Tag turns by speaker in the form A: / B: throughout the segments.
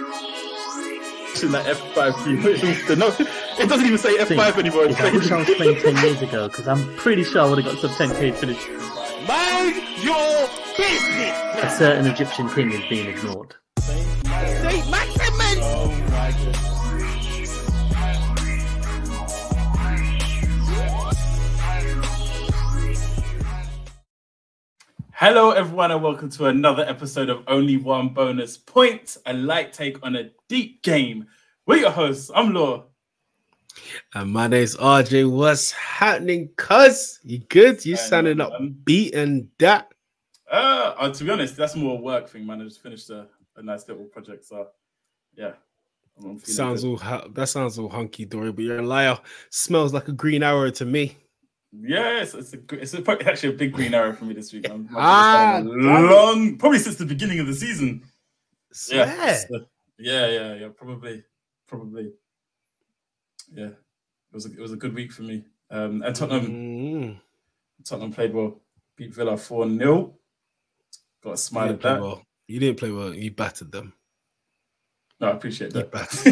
A: Like F5 key. No, it doesn't even say F5 anymore.
B: I wish I was playing 10 years ago because I'm pretty sure I would have got some 10k finish.
C: Mind your business.
B: A certain Egyptian king is being ignored.
C: Saint Maximus. Oh my goodness.
A: Hello, everyone, and welcome to another episode of Only One Bonus Point, a light take on a deep game. We're your hosts. I'm Law.
D: And my name's RJ. What's happening, cuz? You good? You sounding up beaten that?
A: To be honest, that's more a work thing, man. I just finished a nice little project, so yeah.
D: That sounds all hunky dory, but you're a liar. Smells like a green arrow to me.
A: Yeah, it's actually a big green arrow for me this week. Long, probably since the beginning of the season. Yeah, probably. Yeah, it was a good week for me. And Tottenham played well, beat Villa 4-0. Got a smile at that.
D: Well. You didn't play well. You battered them.
A: No, I appreciate that.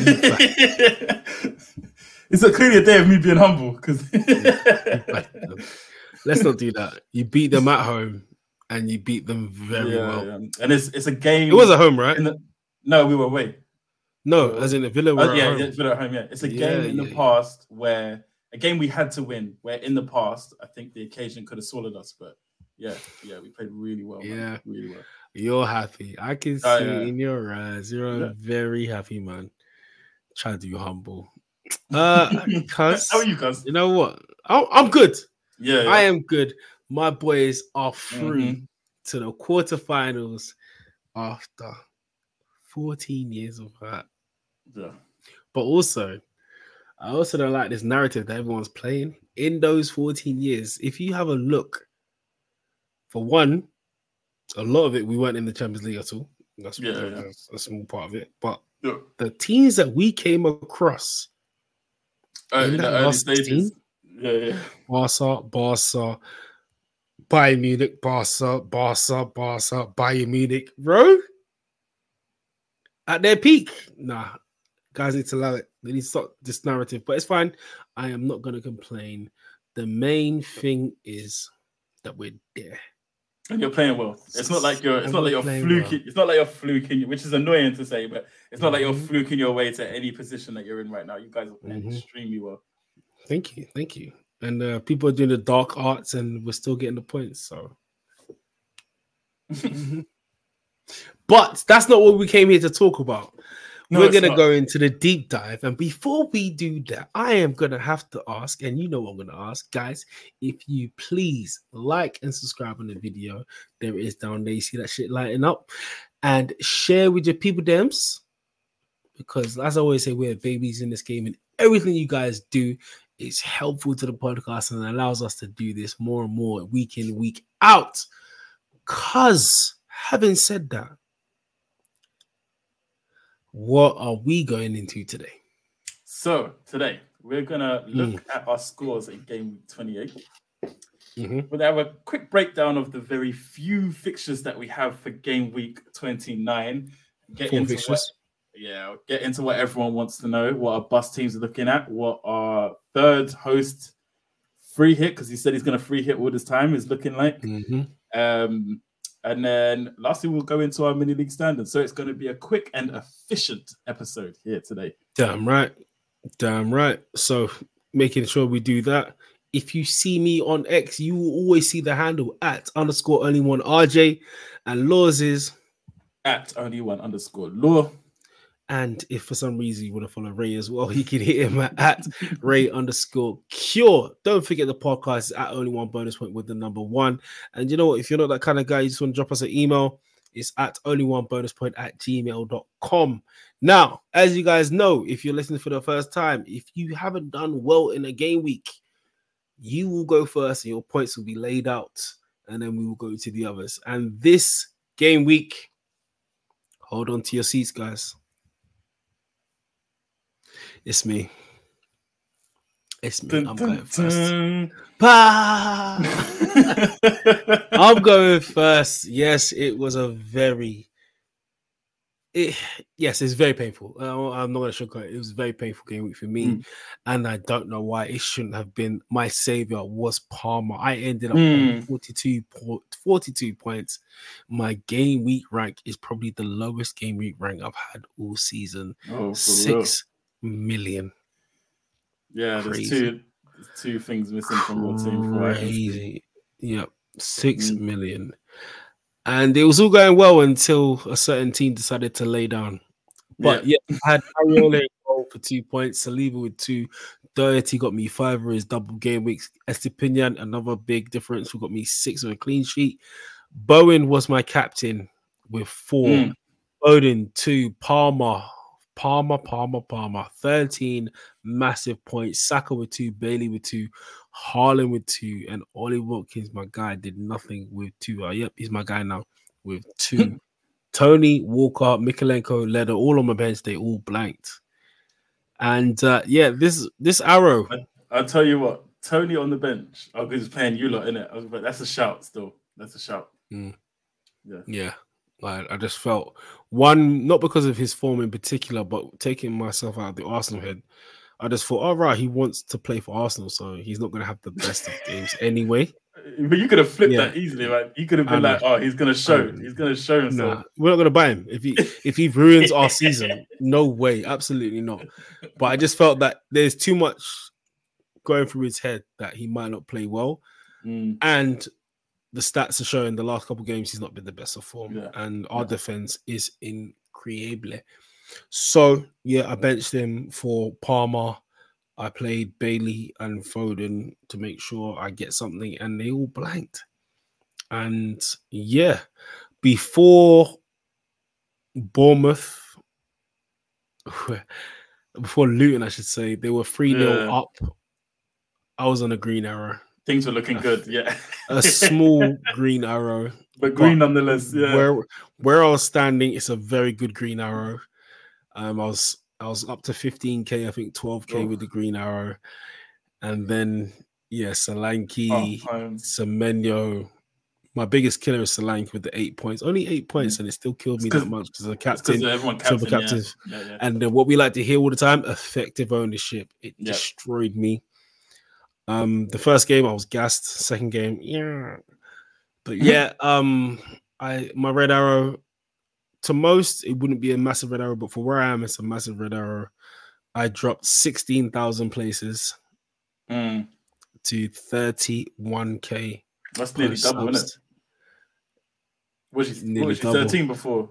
A: It's clearly a day of me being humble because
D: let's not do that. You beat them at home and you beat them very well. Yeah.
A: And it's a game.
D: It was at home, right?
A: No, we were away.
D: No, as in the Villa were at home.
A: Yeah, Villa at home. Yeah, it's a game in the past where a game we had to win. Where in the past, I think the occasion could have swallowed us, but yeah, we played really well. Man. Yeah, really well.
D: You're happy. I can see it in your eyes. You're a very happy man. Try to be humble. Cuz,
A: how are you, cuz?
D: You know what? I'm good.
A: Yeah,
D: I am good. My boys are through to the quarterfinals after 14 years of that.
A: Yeah.
D: But also, I also don't like this narrative that everyone's playing in those 14 years. If you have a look, for one, a lot of it we weren't in the Champions League at all. That's a small part of it. But the teams that we came across
A: in the early stages,
D: Barca, Bayern Munich, Barca, Bayern Munich, bro. At their peak, guys need to allow it. They need to stop this narrative, but it's fine. I am not going to complain. The main thing is that we're there.
A: And you're playing well. It's not like you're fluking. It's not like you're fluking, which is annoying to say, but it's not like you're fluking your way to any position that you're in right now. You guys are playing extremely well.
D: Thank you. And people are doing the dark arts, and we're still getting the points. So, but that's not what we came here to talk about. No, we're going to go into the deep dive. And before we do that, I am going to have to ask, and you know what I'm going to ask, guys, if you please like and subscribe on the video. There it is down there. You see that shit lighting up. And share with your people, Dems. Because as I always say, we're babies in this game. And everything you guys do is helpful to the podcast and allows us to do this more and more week in, week out. Because having said that, what are we going into today?
A: So today we're gonna look at our scores in game week 28. We'll have a quick breakdown of the very few fixtures that we have for game week 29. Get into what everyone wants to know. What our bus teams are looking at. What our third host free hit, because he said he's gonna free hit all this time, is looking like. And then lastly, we'll go into our mini league standards. So it's going to be a quick and efficient episode here today.
D: Damn right. So making sure we do that. If you see me on X, you will always see the handle at _only1RJ, and Law's is
A: at only1_Law.
D: And if for some reason you want to follow Ray as well, you can hit him at Ray_Cure. Don't forget the podcast is at Only One Bonus Point with the number 1. And you know what? If you're not that kind of guy, you just want to drop us an email, it's at onlyonebonuspoint@gmail.com. Now, as you guys know, if you're listening for the first time, if you haven't done well in a game week, you will go first and your points will be laid out. And then we will go to the others. And this game week, hold on to your seats, guys. It's me. I'm going first. I'm going first. Yes, it was a very Yes, it's very painful. I'm not going to sugarcoat it. It was a very painful game week for me, and I don't know why it shouldn't have been. My savior was Palmer. I ended up on 42 points. My game week rank is probably the lowest game week rank I've had all season. 6 million.
A: Yeah, crazy. There's two things missing from your team.
D: Crazy. Yep, 6 million. And it was all going well until a certain team decided to lay down. But I had Areola goal for 2 points. Saliba with 2. Doherty got me 5 for his double game weeks. Estepinian, another big difference, who got me 6 with a clean sheet. Bowen was my captain with 4. Odin 2. Palmer 13 massive points. Saka with 2. Bailey with 2. Haaland with 2, and Ollie Watkins, my guy, did nothing with 2. Yep, he's my guy now with 2. Tony, Walker, Mikalenko, Leder, all on my bench. They all blanked. And this arrow.
A: I'll tell you what, Tony on the bench. I was playing you lot in it. But that's a shout still. That's a shout.
D: Yeah. I just felt one, not because of his form in particular, but taking myself out of the Arsenal head. I just thought, all right, he wants to play for Arsenal, so he's not going to have the best of games anyway.
A: But you could have flipped that easily, right? You could have been like, "Oh, he's going to show. He's going to show himself."
D: Nah, we're not going to buy him if he ruins our season. No way, absolutely not. But I just felt that there's too much going through his head that he might not play well, and the stats are showing the last couple of games he's not been the best of form, and our defense is incredible. So, I benched him for Palmer. I played Bailey and Foden to make sure I get something, and they all blanked. And, before Bournemouth, before Luton, I should say, they were 3-0 up. I was on a green arrow.
A: Things were looking good,
D: a small green arrow.
A: But green nonetheless,
D: Where I was standing, it's a very good green arrow. I was up to 15k, I think 12k with the green arrow, and then Solanke, Semenyo. My biggest killer is Solanke with the 8 points. Only 8 points, and it still killed me that much because of the captain, silver captain. And then what we like to hear all the time: effective ownership. It destroyed me. The first game I was gassed. Second game, but my red arrow. To most, it wouldn't be a massive red arrow, but for where I am, it's a massive red arrow. I dropped 16,000 places to 31k.
A: That's nearly double, isn't it? Was you 13 before?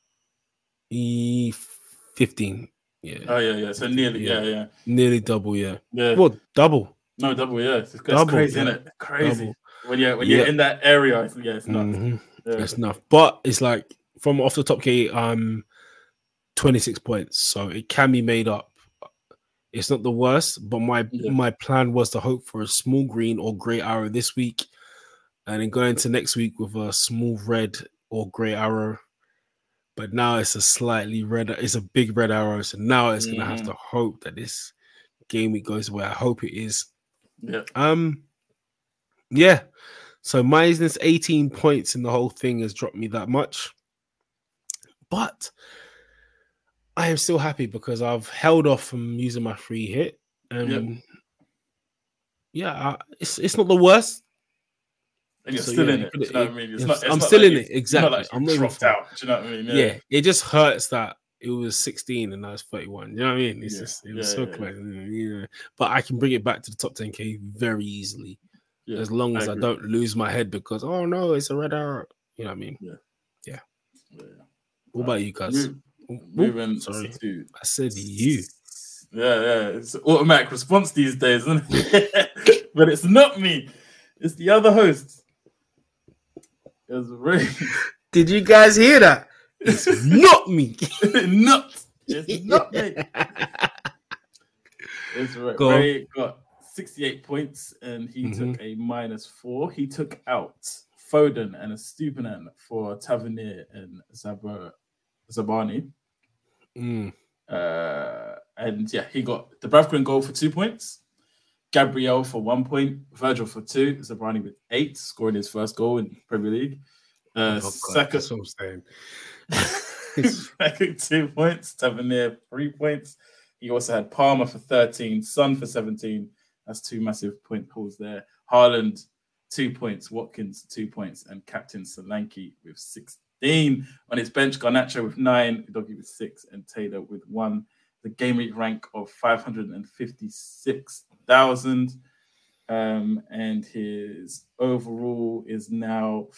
D: 15. Yeah.
A: Oh, yeah. So nearly,
D: nearly double, yeah. Well, double.
A: No, double, yeah. It's crazy, isn't it? Crazy. Double. When you're in that area, it's nuts.
D: It's enough. But it's like, from off the top key, 26 points, so it can be made up. It's not the worst, but my plan was to hope for a small green or grey arrow this week, and then go into next week with a small red or grey arrow. But now it's a slightly red. It's a big red arrow, so now it's gonna have to hope that this game week goes away. I hope it is. So minus 18 points in the whole thing has dropped me that much. But I am still happy because I've held off from using my free hit. It's not the worst.
A: And you're still in it. Do you know what I mean?
D: I'm still in it. Exactly.
A: I'm not dropped out. Do you know what I mean?
D: Yeah. It just hurts that it was 16 and now it's 31. You know what I mean? It's just, it was so close. Yeah. But I can bring it back to the top 10k very easily. As long as I don't lose my head because, oh no, it's a red arrow. You know what I mean? Yeah. What about you guys?
A: Moving
D: to... I said you.
A: Yeah. It's an automatic response these days, isn't it? But it's not me. It's the other host. It's Ray.
D: Did you guys hear that? It's not me.
A: It's not me. It's Ray. Ray got 68 points and he took a -4. He took out Foden and a Stupinan for Tavernier and Zabani. And he got the Dubravka goal for 2 points, Gabriel for 1 point, Virgil for 2, Zabani with 8, scoring his first goal in Premier League. Saka.
D: That's what I'm saying.
A: Frank 2 points. Tavernier 3 points. He also had Palmer for 13, Son for 17. That's 2 massive point pulls there. Haaland 2 points, Watkins 2 points, and Captain Solanke with 16. On his bench, Garnacho with 9, Udogie with 6, and Taylor with 1. The game week rank of 556,000. And his overall is now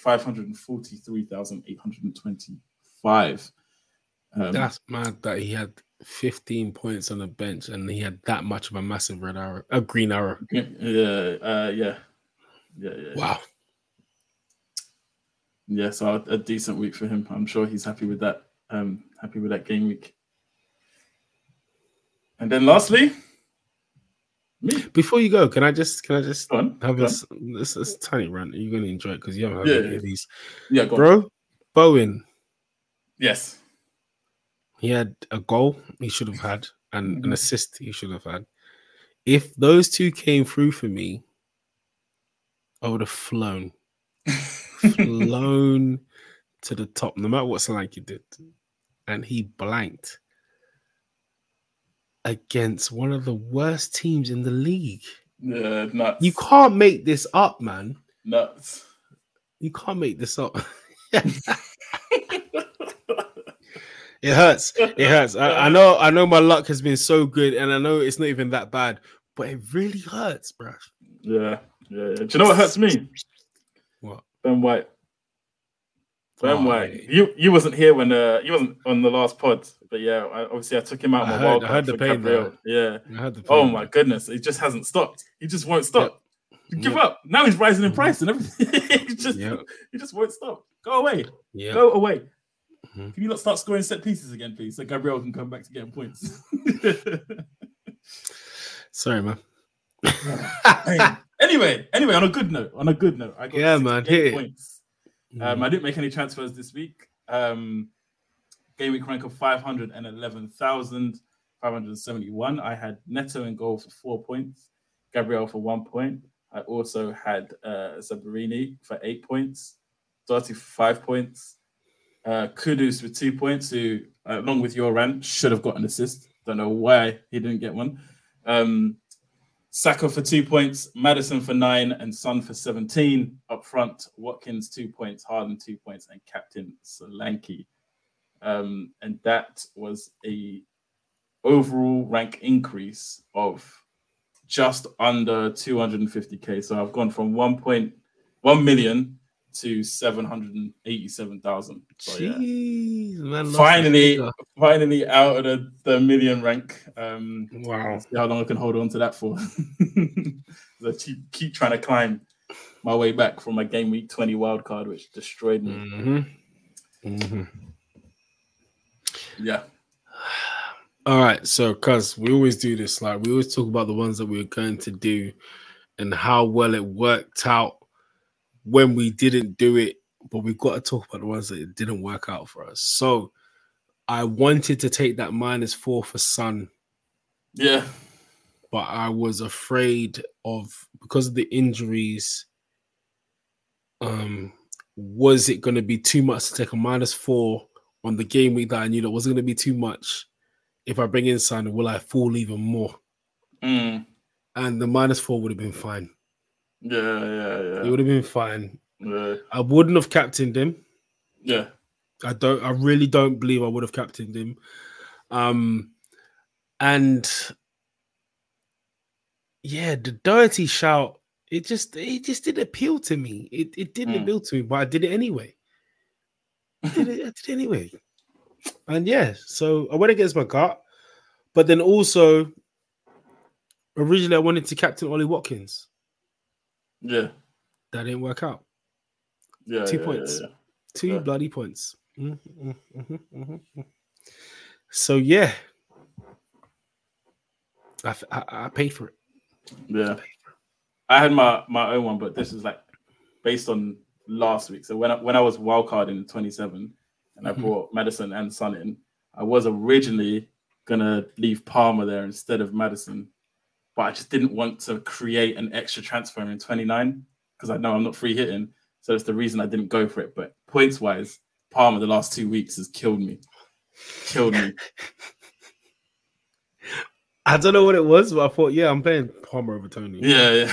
A: 543,825.
D: That's mad that he had 15 points on the bench and he had that much of a massive green arrow.
A: Yeah.
D: Wow.
A: Yeah, so a decent week for him. I'm sure he's happy with that. Happy with that game week. And then lastly, me.
D: Before you go, can I just have this tiny rant? You're going to enjoy it because you haven't had any of these.
A: Yeah,
D: bro. Bowen.
A: Yes.
D: He had a goal he should have had and an assist he should have had. If those two came through for me, I would have flown to the top, no matter what Solanke did. And he blanked against one of the worst teams in the league.
A: Yeah, nuts.
D: You can't make this up, man.
A: Nuts.
D: You can't make this up. It hurts. It hurts. I know my luck has been so good, and I know it's not even that bad, but it really hurts, bro.
A: Yeah. Do you know what hurts me?
D: What?
A: Ben White. White. You wasn't here when you wasn't on the last pod, but yeah, I took him out of my wild card.
D: I heard the pain there.
A: Yeah.
D: I heard the pain.
A: Oh my goodness, it just hasn't stopped. He just won't stop. Give up. Now he's rising in price and everything. he just won't stop. Go away.
D: Yeah.
A: Go away. Can you not start scoring set pieces again, please, so Gabriel can come back to getting points?
D: Sorry, man.
A: Anyway, on a good note, I got 68 points. I didn't make any transfers this week. Game week rank of 511,571. I had Neto in goal for 4 points, Gabriel for 1 point. I also had Zabarini for 8 points, Doherty for 5 points, Kudus with 2 points, who, along with your rant, should have got an assist. Don't know why he didn't get one. Saka for 2 points, Maddison for 9, and Son for 17. Up front, Watkins 2 points, Haaland 2 points, and Captain Solanke. And that was a overall rank increase of just under 250k. So I've gone from 1.1 million to 787,000. So
D: jeez, man,
A: finally out of the million rank.
D: Wow.
A: See how long I can hold on to that for. I keep trying to climb my way back from my game week 20 wild card, which destroyed me. Yeah.
D: All right, so cuz we always do this, like we always talk about the ones that we're going to do and how well it worked out when we didn't do it, but we've got to talk about the ones that it didn't work out for us. So I wanted to take that -4 for Son.
A: Yeah.
D: But I was afraid because of the injuries, was it going to be too much to take a -4 on the game week that I knew that wasn't going to be too much? If I bring in Son, will I fall even more? And the -4 would have been fine.
A: Yeah.
D: It would have been fine.
A: Yeah.
D: I wouldn't have captained him.
A: Yeah.
D: I really don't believe I would have captained him. And yeah, the Doherty shout, it just didn't appeal to me. It didn't appeal to me, but I did it anyway. I did it anyway. And yeah, so I went against my gut. But then also, originally I wanted to captain Ollie Watkins.
A: Yeah.
D: That didn't work out.
A: Yeah.
D: 2 points.
A: Yeah.
D: 2 bloody points. So yeah. I paid for it.
A: Yeah. I had my own one, but this is like based on last week. So when I was wildcarding in 27 and I brought Maddison and Son in, I was originally gonna leave Palmer there instead of Maddison, but I just didn't want to create an extra transfer in 29 because I know I'm not free hitting. So that's the reason I didn't go for it. But points wise, Palmer the last 2 weeks has killed me. killed me.
D: I don't know what it was, but I thought, yeah, I'm playing Palmer over Tony.
A: Yeah.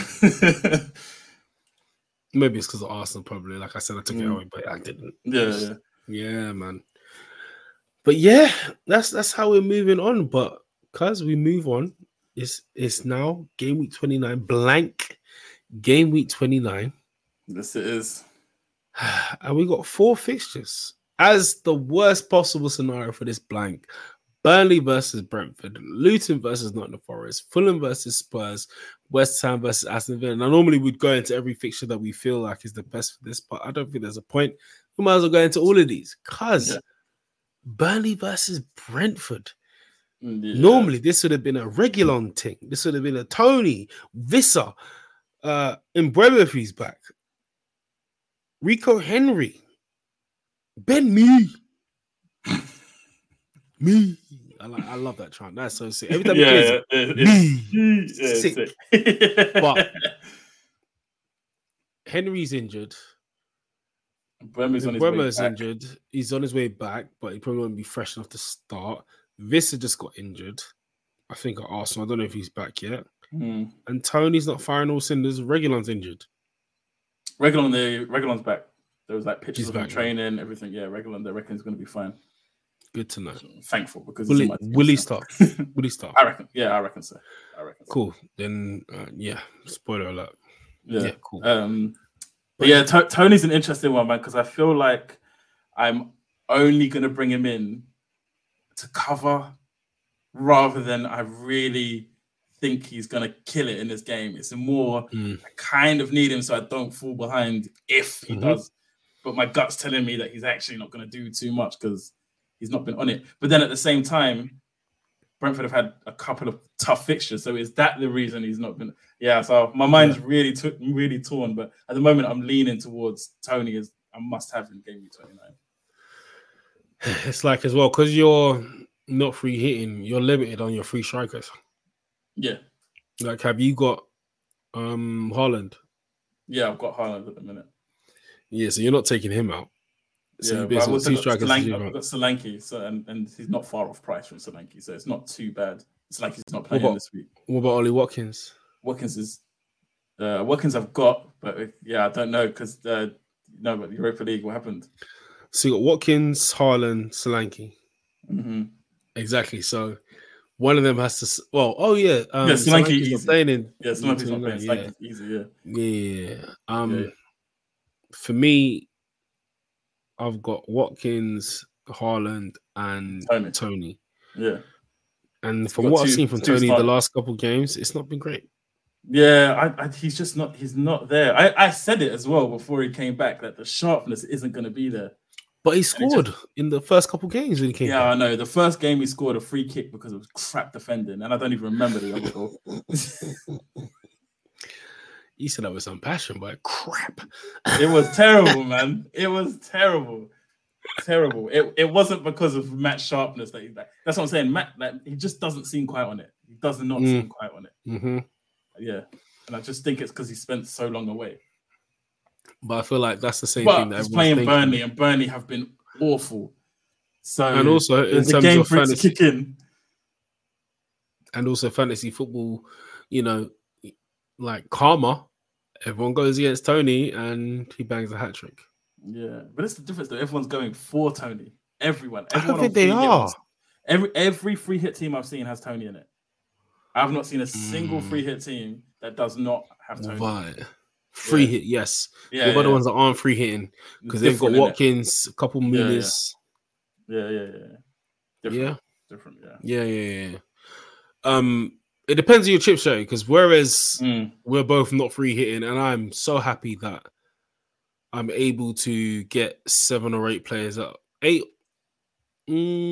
D: Maybe it's because of Arsenal, probably. Like I said, I took it away, but I didn't. Yeah, man. But yeah, that's how we're moving on. But because we move on, it's now game week 29, blank game week 29.
A: Yes, it is.
D: And we got 4 fixtures as the worst possible scenario for this blank. Burnley versus Brentford, Luton versus Nottingham Forest, Fulham versus Spurs, West Ham versus Aston Villa. Now, normally we'd go into every fixture that we feel like is the best for this, but I don't think there's a point. We might as well go into all of these because Burnley versus Brentford. Yeah. Normally, this would have been a Reguilon thing. This would have been a Tony, Vissa, Mbeumo if he's back, Rico Henry, Ben Mee. Me. I love that chant. That's so sick. Every time it's sick. But Henry's injured. Mbeumo's injured. He's on his way back, but he probably won't be fresh enough to start. Vissa just got injured. I think at Arsenal. I don't know if he's back yet. And Tony's not firing all cylinders. Reguilon's injured.
A: Reguilon's back. There was like pictures of him training, everything. Yeah, Reguilon, they reckon he's going to be fine.
D: Good to know.
A: So I'm thankful because
D: will he start? Will he start?
A: I reckon. Yeah, I reckon so.
D: Cool. Then, spoiler alert.
A: Yeah,
D: cool.
A: But yeah, Tony's an interesting one, man, because I feel like I'm only going to bring him in to cover rather than I really think he's going to kill it in this game. It's more, I kind of need him so I don't fall behind if he does. But my gut's telling me that he's actually not going to do too much because he's not been on it. But then at the same time, Brentford have had a couple of tough fixtures. So is that the reason he's not been? Yeah, so my mind's really torn. But at the moment, I'm leaning towards Tony as a must-have in game week 29.
D: It's like as well, because you're not free hitting, you're limited on your free strikers.
A: Yeah.
D: Like, have you got Haaland?
A: Yeah, I've got Haaland at the minute.
D: Yeah, so you're not taking him out. So
A: yeah, but I've also got Solanke, so and he's not far off price from Solanke, so it's not too bad. It's like he's not playing this week.
D: What about Ollie Watkins?
A: Watkins I've got, but I don't know because but Europa League, what happened?
D: So you got Watkins, Haaland, Solanke. Exactly. So one of them has to. Well,
A: Solanke easy.
D: Solanke's not playing.
A: Solanke's easy.
D: Yeah. For me, I've got Watkins, Haaland, and Tony.
A: Yeah.
D: And from what I've seen from Tony the last couple of games, it's not been great.
A: Yeah, he's just not. He's not there. I said it as well before he came back that the sharpness isn't going to be there.
D: But he scored in the first couple of games when he came back.
A: Yeah, I know. The first game he scored a free kick because of crap defending, and I don't even remember the other goal.
D: You said that with some passion, but crap.
A: It was terrible, man. It was terrible. Terrible. It wasn't because of Matt's sharpness that he's back. That's what I'm saying. Matt, he just doesn't seem quite on it. He does not seem quite on it. Yeah. And I just think it's because he spent so long away.
D: But I feel like that's the same thing that
A: he's playing thinking. Burnley, and Burnley have been awful. So
D: and also in terms
A: game
D: of
A: for fantasy, to kick in.
D: And also fantasy football, like karma, everyone goes against Tony and he bangs a hat trick.
A: Yeah, but it's the difference though. Everyone's going for Tony. Everyone
D: I don't think they are.
A: Every free hit team I've seen has Tony in it. I've not seen a single free hit team that does not have Tony.
D: Right. Free hit, yes. Yeah, the other ones that aren't free hitting because they've got Watkins, a couple Muniz.
A: Yeah. Different.
D: Yeah. It depends on your chip share because whereas we're both not free hitting, and I'm so happy that I'm able to get 7 or 8 players up. 8, I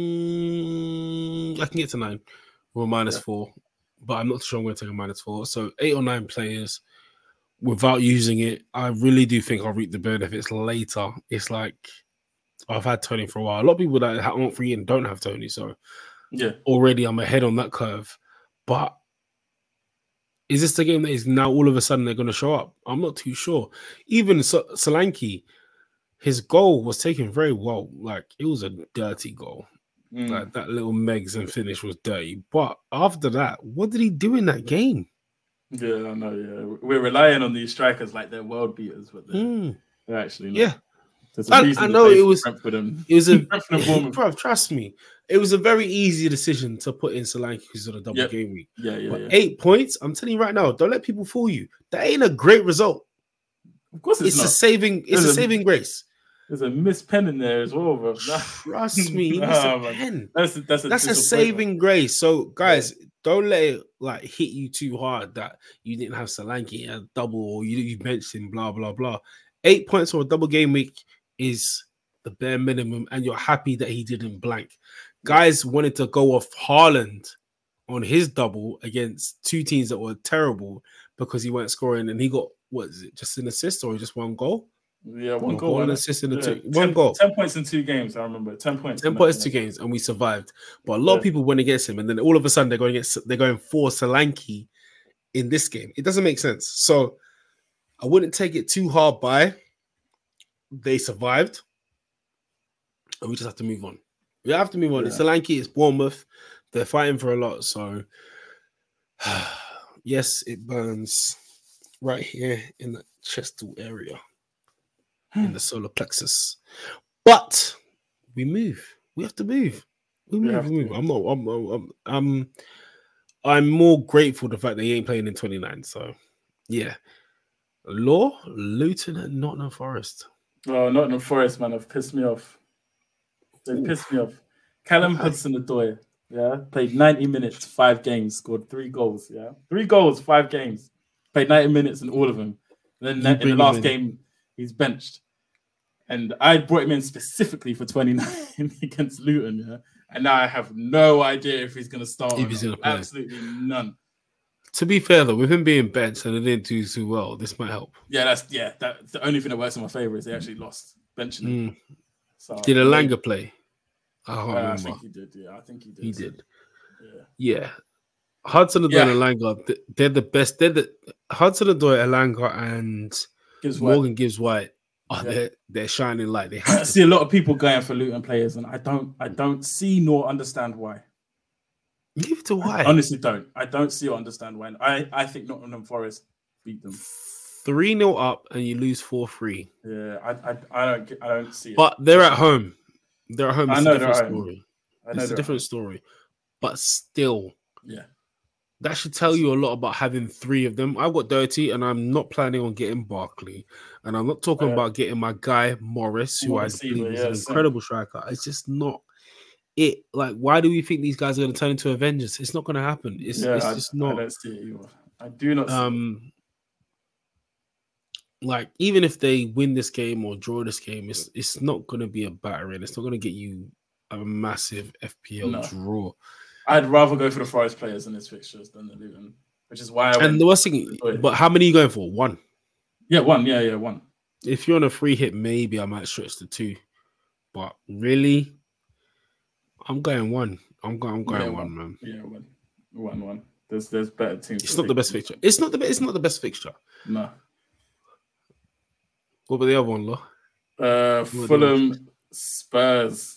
D: can get to 9 with a -4, but I'm not sure I'm going to take a -4. So 8 or 9 players without using it, I really do think I'll reap the benefits later. It's like I've had Tony for a while. A lot of people that aren't free and don't have Tony, so already I'm ahead on that curve. But is this the game that is now all of a sudden they're going to show up? I'm not too sure. Even Solanke, his goal was taken very well. Like, it was a dirty goal. Like that little Megs and finish was dirty. But after that, what did he do in that game?
A: Yeah, I know. Yeah, we're relying on these strikers like they're world beaters, but they're actually not.
D: Yeah.
A: There's a reason
D: I know it was.
A: Bro,
D: trust me, it was a very easy decision to put in Solanke because of the double game week.
A: Yeah.
D: 8 points. I'm telling you right now, don't let people fool you. That ain't a great result.
A: Of course, it's not.
D: A saving grace.
A: There's a missed pen in there as well, bro.
D: Trust me, pen. That's a saving grace. So, guys, don't let it like hit you too hard that you didn't have Solanke a double or you benched him. Blah blah blah. 8 points for a double game week is the bare minimum, and you're happy that he didn't blank. Guys wanted to go off Haaland on his double against two teams that were terrible because he weren't scoring, and he got just an assist or just one goal?
A: Yeah, one goal,
D: one assist in one goal.
A: 10 points in 2 games. I remember 10 points.
D: 10 points 2 games, and we survived. But a lot of people went against him, and then all of a sudden they're going for Solanke in this game. It doesn't make sense. So I wouldn't take it too hard by. They survived, and we just have to move on. We have to move on. It's Solanke, it's Bournemouth. They're fighting for a lot. So, yes, it burns right here in the chestal area, in the solar plexus. But we move. We have to move. We move. I'm more grateful the fact that he ain't playing in 29. So, yeah. Luton, and Nottingham Forest.
A: Oh, Nottingham Forest, man, have pissed me off. They pissed me off. Callum Hudson-Odoi, played 90 minutes, 5 games, scored 3 goals, 3 goals, 5 games. Played 90 minutes in all of them. And then in the last game, he's benched. And I brought him in specifically for 29 against Luton, and now I have no idea if he's going to start. If he's going to play. Absolutely none.
D: To be fair, though, with him being benched and they didn't do too well, this might help.
A: That's the only thing that works in my favor is they actually lost benching him. So,
D: did Elanga play?
A: I think he did. Yeah, I think he did.
D: He did. Yeah. Hudson-Odoi and Elanga, they're the best. Hudson-Odoi, Elanga, and Morgan Gibbs-White. They're shining light.
A: I see a lot of people going for Luton players, and I don't see nor understand why.
D: Give it to why?
A: I honestly don't. I don't see or understand when. I think Nottingham Forest beat them
D: 3-0 up, and you lose 4-3.
A: Yeah, I don't see it.
D: But they're at home. They're at home. It's a different story.
A: It's
D: a different story. But still,
A: yeah,
D: that should tell you a lot about having 3 of them. I've got dirty, and I'm not planning on getting Barkley, and I'm not talking about getting my guy Morris, who I believe is an incredible striker. It's just not. Like, why do we think these guys are going to turn into Avengers? It's not going to happen. It's just not.
A: I don't see it either. I do not see it.
D: Like, even if they win this game or draw this game, it's not going to be a battering. It's not going to get you a massive FPL draw.
A: I'd rather go for the Forest players in this fixtures than the Luton, which is why
D: And the worst thing, but how many are you going for? 1?
A: Yeah, 1. Yeah, 1.
D: If you're on a free hit, maybe I might stretch to 2. But really, I'm going 1. I'm going 1, man.
A: Yeah, 1. There's better teams.
D: It's not the best fixture. It's not the best fixture.
A: No.
D: What about the other one, Lo?
A: Fulham, Spurs.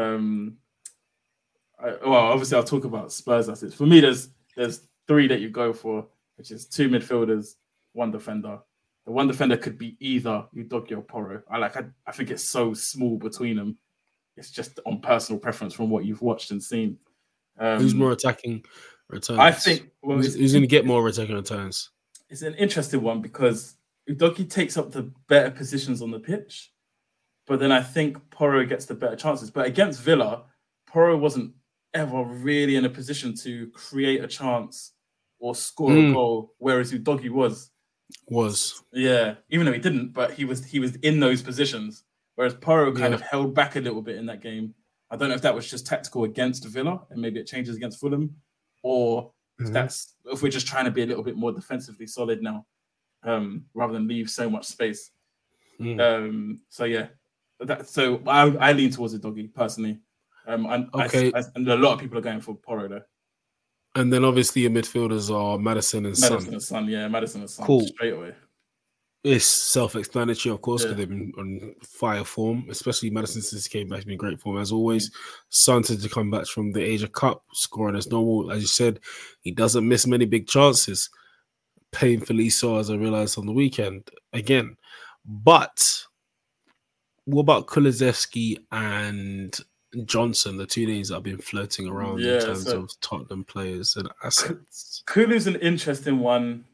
A: Obviously, I'll talk about Spurs assets. For me, there's 3 that you go for, which is 2 midfielders, 1 defender. The 1 defender could be either Udogie or Porro. I think it's so small between them. It's just on personal preference from what you've watched and seen.
D: Who's more attacking returns?
A: I think
D: who's going to get more attacking returns?
A: It's an interesting one because Udogie takes up the better positions on the pitch, but then I think Porro gets the better chances. But against Villa, Porro wasn't ever really in a position to create a chance or score a goal, whereas Udogie was. Yeah, even though he didn't, but he was in those positions. Whereas Porro kind of held back a little bit in that game. I don't know if that was just tactical against Villa and maybe it changes against Fulham, or if we're just trying to be a little bit more defensively solid now, rather than leave so much space. So I lean towards Udogie personally. And a lot of people are going for Porro though.
D: And then obviously your midfielders are Maddison and Son.
A: Madison and Son, Madison and Son
D: cool.
A: straight away.
D: It's self-explanatory, of course, because
A: Yeah.
D: they've been on fire form, especially Madison since he came back. He's been great form as always. Son to come back from the Asia Cup, scoring as normal. As you said, he doesn't miss many big chances. Painfully so, as I realized on the weekend again. But what about Kulusevski and Johnson, the two names that have been floating around in terms of Tottenham players and assets?
A: Kulu's an interesting one.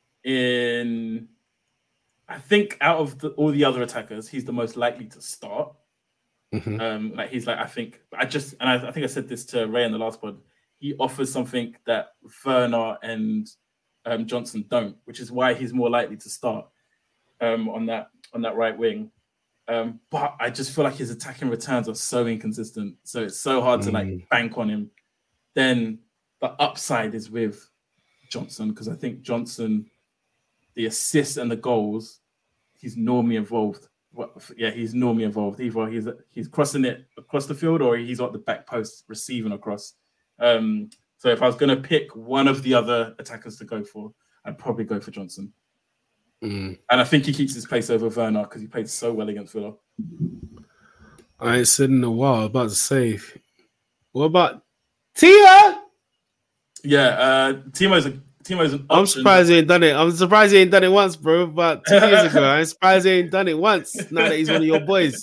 A: I think out of all the other attackers, he's the most likely to start.
D: Mm-hmm.
A: I think I said this to Ray in the last pod. He offers something that Werner and Johnson don't, which is why he's more likely to start on that right wing. But I just feel like his attacking returns are so inconsistent, so it's so hard to bank on him. Then the upside is with Johnson, because I think Johnson, the assists and the goals, he's normally involved. He's normally involved. Either he's crossing it across the field or he's at the back post receiving across. So if I was going to pick one of the other attackers to go for, I'd probably go for Johnson. And I think he keeps his place over Werner because he played so well against Villa.
D: I ain't said in a while. I was about to say, what about Timo?
A: Yeah, Timo's an option.
D: I'm surprised he ain't done it. I'm surprised he ain't done it once, bro. But 2 years ago, I'm surprised he ain't done it once. Now that he's one of your boys.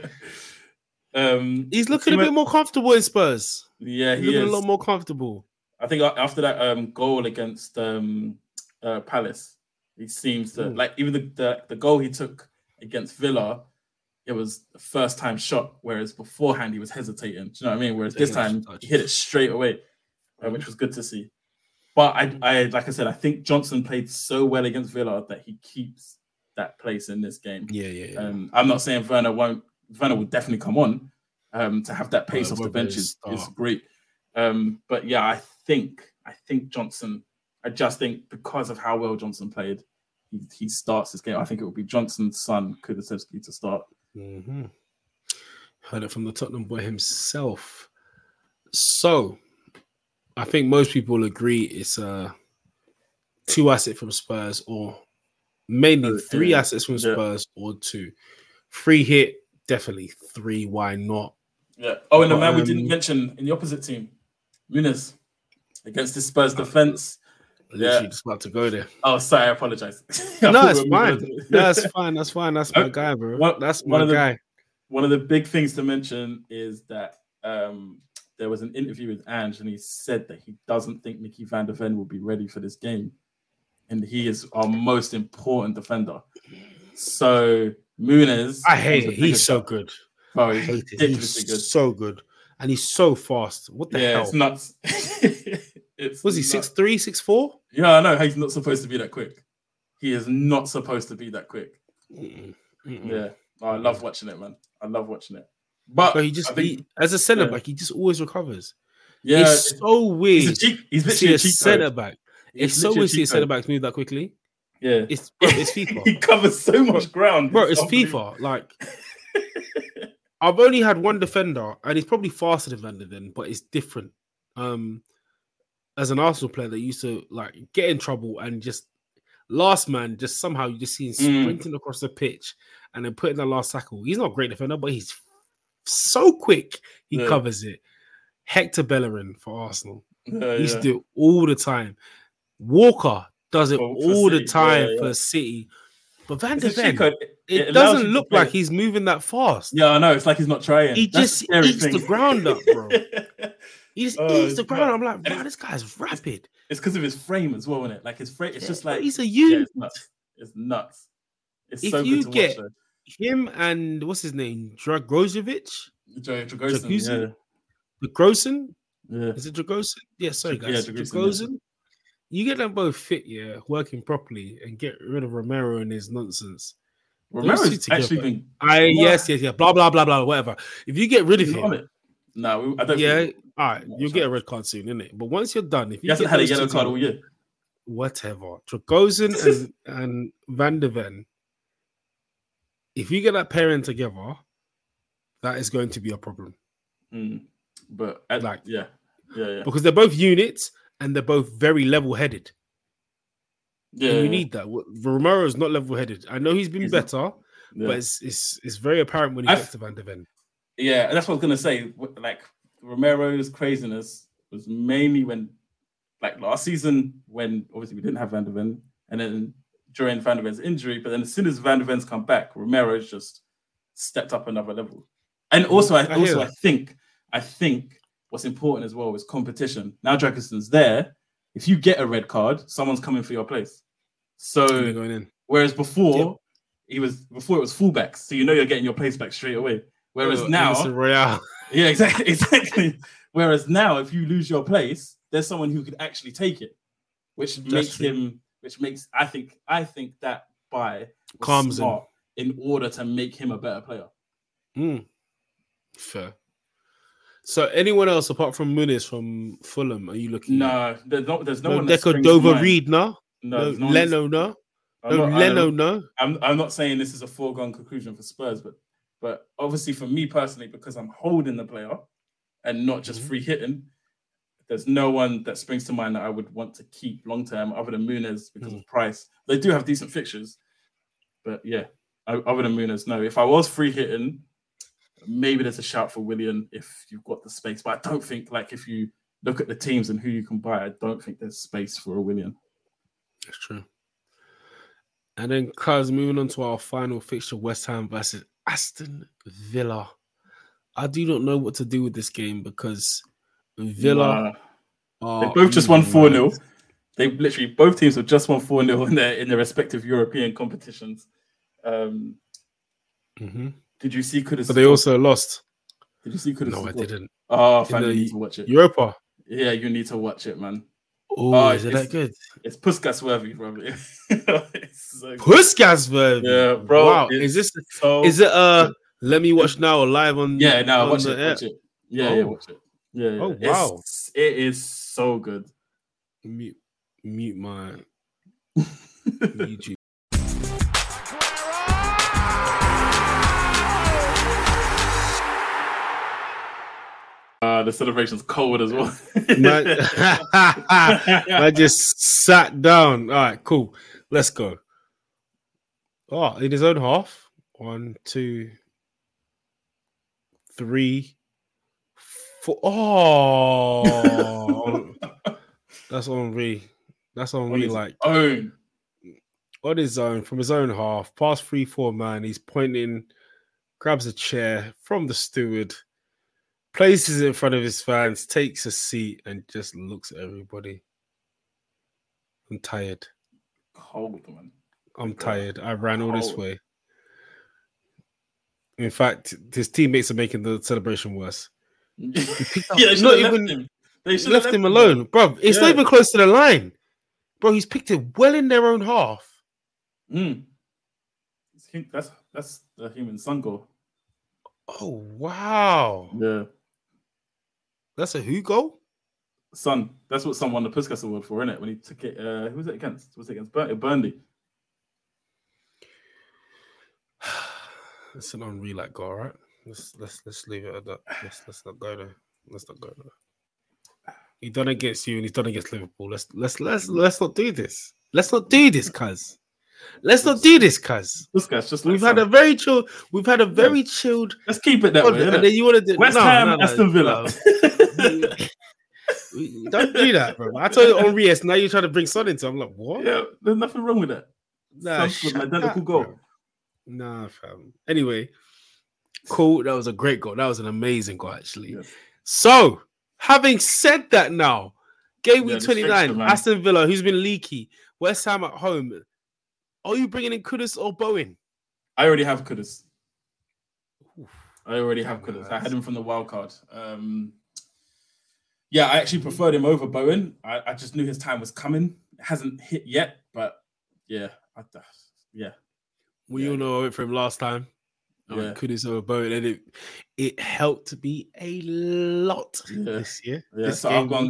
D: He's looking a bit more comfortable in Spurs.
A: Yeah,
D: he's looking a lot more comfortable.
A: I think after that goal against Palace, he seems to even the goal he took against Villa, it was the first time shot, whereas beforehand he was hesitating. Do you know what I mean? Whereas this time he hit it straight away, which was good to see. But I like I said, I think Johnson played so well against Villa that he keeps that place in this game.
D: Yeah.
A: I'm not saying Werner will definitely come on to have that pace off the bench is great. But yeah, I think Johnson. I just think because of how well Johnson played, he starts this game. I think it will be Johnson's son, Kulusevski, to start.
D: Mm-hmm. Heard it from the Tottenham boy himself. So, I think most people will agree it's 2 assets from Spurs, or mainly 3 assets from Spurs, or 2. 3 hit, definitely 3. Why not?
A: Yeah. Oh, and the man we didn't mention in the opposite team, Muniz, against the Spurs defense.
D: Literally just about to go there.
A: Oh, sorry, I apologize.
D: No, it's fine. That's fine. That's fine. That's my guy, bro. That's my guy.
A: One of the big things to mention is that there was an interview with Ange, and he said that he doesn't think Mickey van der Ven will be ready for this game, and he is our most important defender. So Muniz,
D: I hate it. He's so good.
A: Oh, he's
D: good. So good, and he's so fast. What the hell?
A: It's nuts.
D: Was he 6'3", 6'4"?
A: Yeah, I know. He's not supposed to be that quick. He is not supposed to be that quick. Yeah, I love watching it, man. I love watching it. But
D: as a centre back, he just always recovers.
A: Yeah,
D: it's so weird.
A: He's literally a
D: centre back. It's so weird to see centre backs move that quickly.
A: Yeah,
D: it's FIFA.
A: He covers so much ground,
D: bro. It's FIFA. Like, I've only had one defender, and he's probably faster than Van der Ven, but it's different. As an Arsenal player that used to like get in trouble and just last man, just somehow you just see him sprinting across the pitch and then putting the last tackle. He's not a great defender, but he's so quick. He covers it. Hector Bellerin for Arsenal. He used to do it all the time. Walker does it all the time for City. But Van der Ven, it doesn't look like he's moving that fast.
A: Yeah, I know. It's like he's not trying.
D: He just eats the ground up, bro. He just eats the ground. I'm like, bro, this guy's rapid.
A: It's because of his frame as well, isn't it? Like his frame, it's just like
D: he's a unit.
A: It's nuts. It's
D: if
A: so
D: you
A: good to
D: get
A: watch,
D: him and what's his name, Dragojevic,
A: Dragosin.
D: Yeah, is it Dragosin? Yeah, sorry guys, Dragosin. You get them both fit, working properly, and get rid of Romero and his nonsense.
A: Romero's actually been.
D: Yes. Blah blah blah blah. Whatever. If you get rid of him,
A: no, I don't.
D: Yeah, all right. You'll get a red card soon, innit? But once you're done, if you
A: hasn't had a yellow card all year,
D: whatever. Dragosin and Van der Ven. If you get that pairing together, that is going to be a problem.
A: But yeah,
D: because they're both units and they're both very level-headed.
A: Yeah,
D: and you need that. Romero's not level-headed. I know he's been better, but it's very apparent when he gets to Van de Ven.
A: Yeah, that's what I was gonna say. Like Romero's craziness was mainly when, like last season, when obviously we didn't have Van de Ven, and then during Van de Ven's injury. But then as soon as Van de Ven's come back, Romero's just stepped up another level. And also, I think what's important as well is competition. Now Dragison's there. If you get a red card, someone's coming for your place. So
D: going in.
A: Whereas before it was fullbacks, so you know you're getting your place back straight away. Whereas now, yeah, exactly. Whereas now, if you lose your place, there's someone who could actually take it, which makes I think that buy
D: calms him
A: in order to make him a better player.
D: Fair. So anyone else apart from Muniz from Fulham? Are you looking?
A: No, there's no one.
D: Deco Dover Reed, no.
A: Leno,
D: no.
A: No. I'm not saying this is a foregone conclusion for Spurs, but obviously for me personally, because I'm holding the player and not just free hitting, there's no one that springs to mind that I would want to keep long term other than Muniz because of price. They do have decent fixtures, but yeah, other than Muniz, no. If I was free hitting, maybe there's a shout for Willian if you've got the space, but I don't think, like, if you look at the teams and who you can buy, I don't think there's space for a Willian.
D: That's true. And then, cuz, moving on to our final fixture, West Ham versus Aston Villa. I do not know what to do with this game because Villa
A: they both just won 4-0. They literally, both teams have just won 4-0 in their respective European competitions. Did you see Kudus?
D: But they also lost.
A: Did you see Kudus?
D: No, I didn't.
A: Oh, fam, you need to watch it.
D: Europa?
A: Yeah, you need to watch it, man.
D: Oh, is it that good?
A: It's Puskas worthy, probably. So
D: Puskas worthy?
A: Yeah, bro.
D: Wow. Is it let me watch now or live on?
A: Yeah, no, watch it. Yeah, watch it. Yeah.
D: Oh, wow.
A: It is so good.
D: Mute my YouTube.
A: The celebration's cold as well.
D: I just sat down. All right, cool. Let's go. Oh, in his own half. 1, 2, 3, 4. Oh, that's Henry. That's Henry. Like
A: own
D: on his own from his own half, past 3-4 man. He's pointing, grabs a chair from the steward, places it in front of his fans, takes a seat, and just looks at everybody. I'm tired.
A: Cold, man.
D: I'm tired. I ran all this way. In fact, his teammates are making the celebration worse.
A: They left
D: him alone, bro. It's not even close to the line, bro. He's picked it well in their own half.
A: That's the human sun goal.
D: Oh wow!
A: Yeah,
D: that's a who goal?
A: Son. That's what Son won the Puskas Award for, innit? When he took it. Who was it against? Was it against Burnley?
D: It's an unreal goal, right? Let's leave it at that. Let's not go there. Let's not go there. He done against you and he's done against Liverpool. Let's not do this. Let's not do this, cuz. Let's not do this, cuz.
A: This guy's just.
D: We've had a very chilled.
A: Let's keep it that way.
D: And then you want to do
A: West Ham, Aston Villa.
D: Don't do that, bro. I told you on Henry. Now you're trying to bring Son into. I'm like, what?
A: Yeah, there's nothing wrong with that.
D: Nah,
A: an identical goal.
D: Bro. Nah, fam. Anyway, cool. That was a great goal. That was an amazing goal, actually. Yes. So, having said that, now game week 29, Aston Villa, who's been leaky, West Ham at home. Are you bringing in Kudus or Bowen?
A: I already have Kudus. I had him from the wild card. Yeah, I actually preferred him over Bowen. I just knew his time was coming. It hasn't hit yet, but yeah.
D: We all know it from last time. Kudus over Bowen, and it helped to be a lot this year.
A: Yeah,
D: this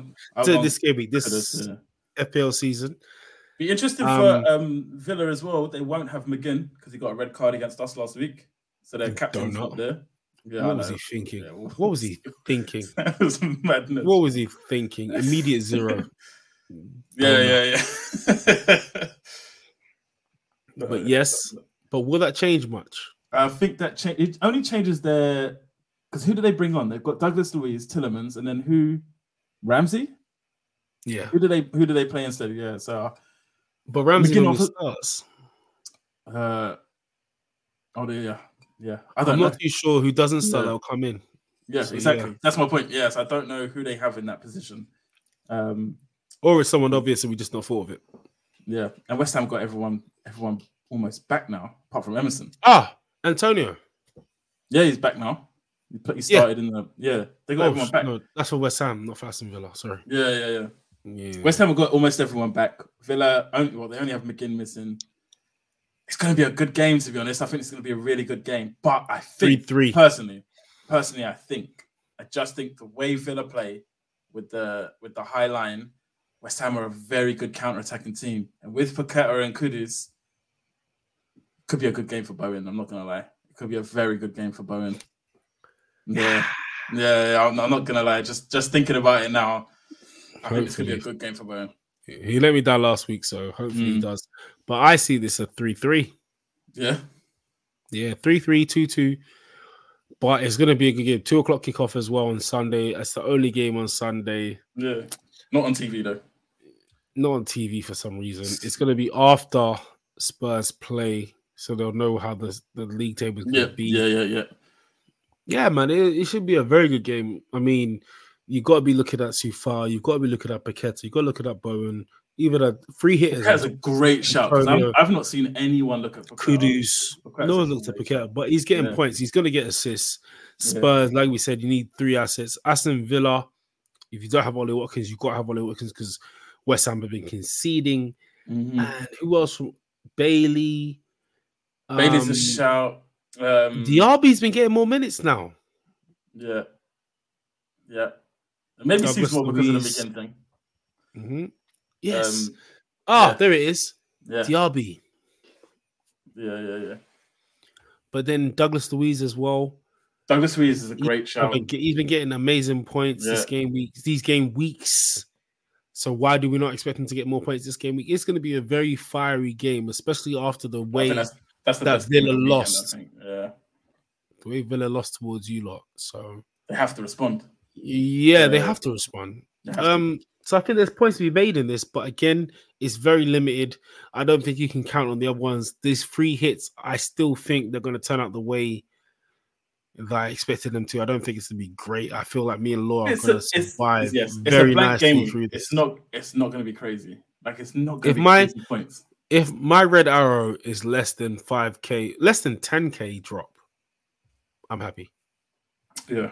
D: FPL season.
A: Be interesting for Villa as well. They won't have McGinn because he got a red card against us last week. So their captain's not there. Yeah,
D: what was he thinking? What was he thinking?
A: That was madness.
D: What was he thinking? Immediate zero.
A: Yeah.
D: But yes, but will that change much?
A: I think that it only changes their because who do they bring on? They've got Douglas Luiz, Tillemans, and then who? Ramsey.
D: Yeah.
A: Who do they play instead? Yeah. So,
D: but Ramsey only starts.
A: Yeah.
D: I'm not too sure who doesn't start. That'll come in.
A: Yeah, so, exactly. Yeah. That's my point. Yes, I don't know who they have in that position.
D: Or it's someone obvious and we just not thought of it.
A: Yeah, and West Ham got everyone almost back now, apart from Emerson.
D: Antonio.
A: Yeah, he's back now. He started in the They got everyone back.
D: No, that's for West Ham, not for Aston Villa. Sorry.
A: Yeah. West Ham have got almost everyone back. Villa they only have McGinn missing. It's going to be a good game, to be honest. I think it's going to be a really good game. But I think
D: 3-3.
A: Personally, I just think the way Villa play with the high line, West Ham are a very good counter-attacking team. And with Paqueta and Kudus, could be a good game for Bowen. I'm not going to lie. It could be a very good game for Bowen. Yeah, I'm not going to lie. Just thinking about it now, I think it's going to be a good game for Bowen.
D: He let me down last week, so hopefully he does. But I see this at 3-3.
A: Yeah?
D: Yeah, 3-3, 2-2. But it's going to be a good game. 2 o'clock kickoff as well on Sunday. It's the only game on Sunday.
A: Yeah. Not on TV, though.
D: Not on TV for some reason. It's going to be after Spurs play, so they'll know how the league table is going to be.
A: Yeah.
D: Yeah, man. It should be a very good game. I mean, you've got to be looking at Sufar. You've got to be looking at Paqueta. You've got to look at Bowen. Even a free hitters.
A: That's a great shout. I've not seen anyone look at Paqueta.
D: Kudus. No one looked at Paqueta, but he's getting points. He's going to get assists. Spurs, like we said, you need 3 assets. Aston Villa, if you don't have Ollie Watkins, you've got to have Ollie Watkins because West Ham have been conceding.
A: Mm-hmm.
D: And who else? Bailey.
A: Bailey's a shout.
D: Diaby's been getting more minutes now.
A: Yeah. Maybe seasonal because of the weekend thing.
D: Mm-hmm. Yes. There it is.
A: Yeah.
D: Diaby.
A: Yeah.
D: But then Douglas Luiz as well.
A: Douglas Luiz is a great shout.
D: He's been getting amazing points these game weeks. So why do we not expect him to get more points this game week? It's going to be a very fiery game, especially after the way that Villa lost.
A: Yeah.
D: The way Villa lost towards you lot. So
A: they have to respond.
D: Yeah, they have to respond. So I think there's points to be made in this, but again, it's very limited. I don't think you can count on the other ones. These free hits, I still think they're going to turn out the way that I expected them to. I don't think it's going to be great. I feel like me and Laura are going to survive very nicely through this.
A: It's not going to be crazy. Like, it's not going to be crazy points.
D: If my red arrow is less than 5K, less than 10K drop, I'm happy.
A: Yeah.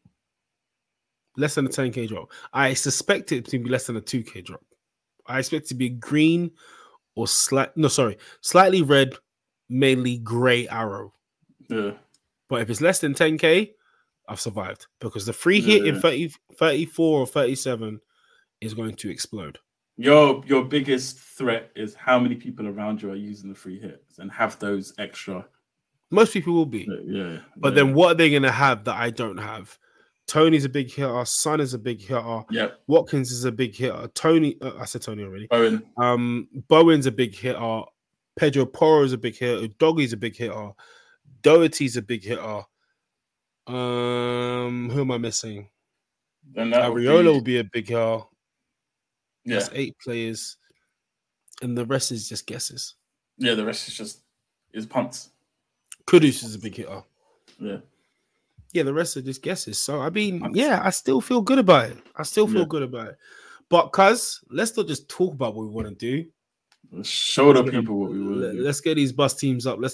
D: Less than a 10K drop. I suspect it to be less than a 2K drop. I expect it to be green or slightly red, mainly grey arrow.
A: Yeah.
D: But if it's less than 10K, I've survived because the free hit in 34 or 37 is going to explode.
A: Your biggest threat is how many people around you are using the free hits and have those extra.
D: Most people will be.
A: Yeah.
D: But then what are they going to have that I don't have? Tony's a big hitter. Son is a big hitter.
A: Yeah.
D: Watkins is a big hitter. I said Tony already.
A: Bowen.
D: Bowen's a big hitter. Pedro Porro is a big hitter. Doggy's a big hitter. Doherty's a big hitter. Who am I missing? Areola will be a big hitter.
A: Yeah.
D: That's 8 players. And the rest is just guesses.
A: Yeah, the rest is punts.
D: Kudus is a big hitter.
A: Yeah.
D: Yeah, the rest are just guesses. So, I mean, I still feel good about it. But, cuz, let's not just talk about what we want to do.
A: Let's show the people what we want to do.
D: Let's get these bus teams up.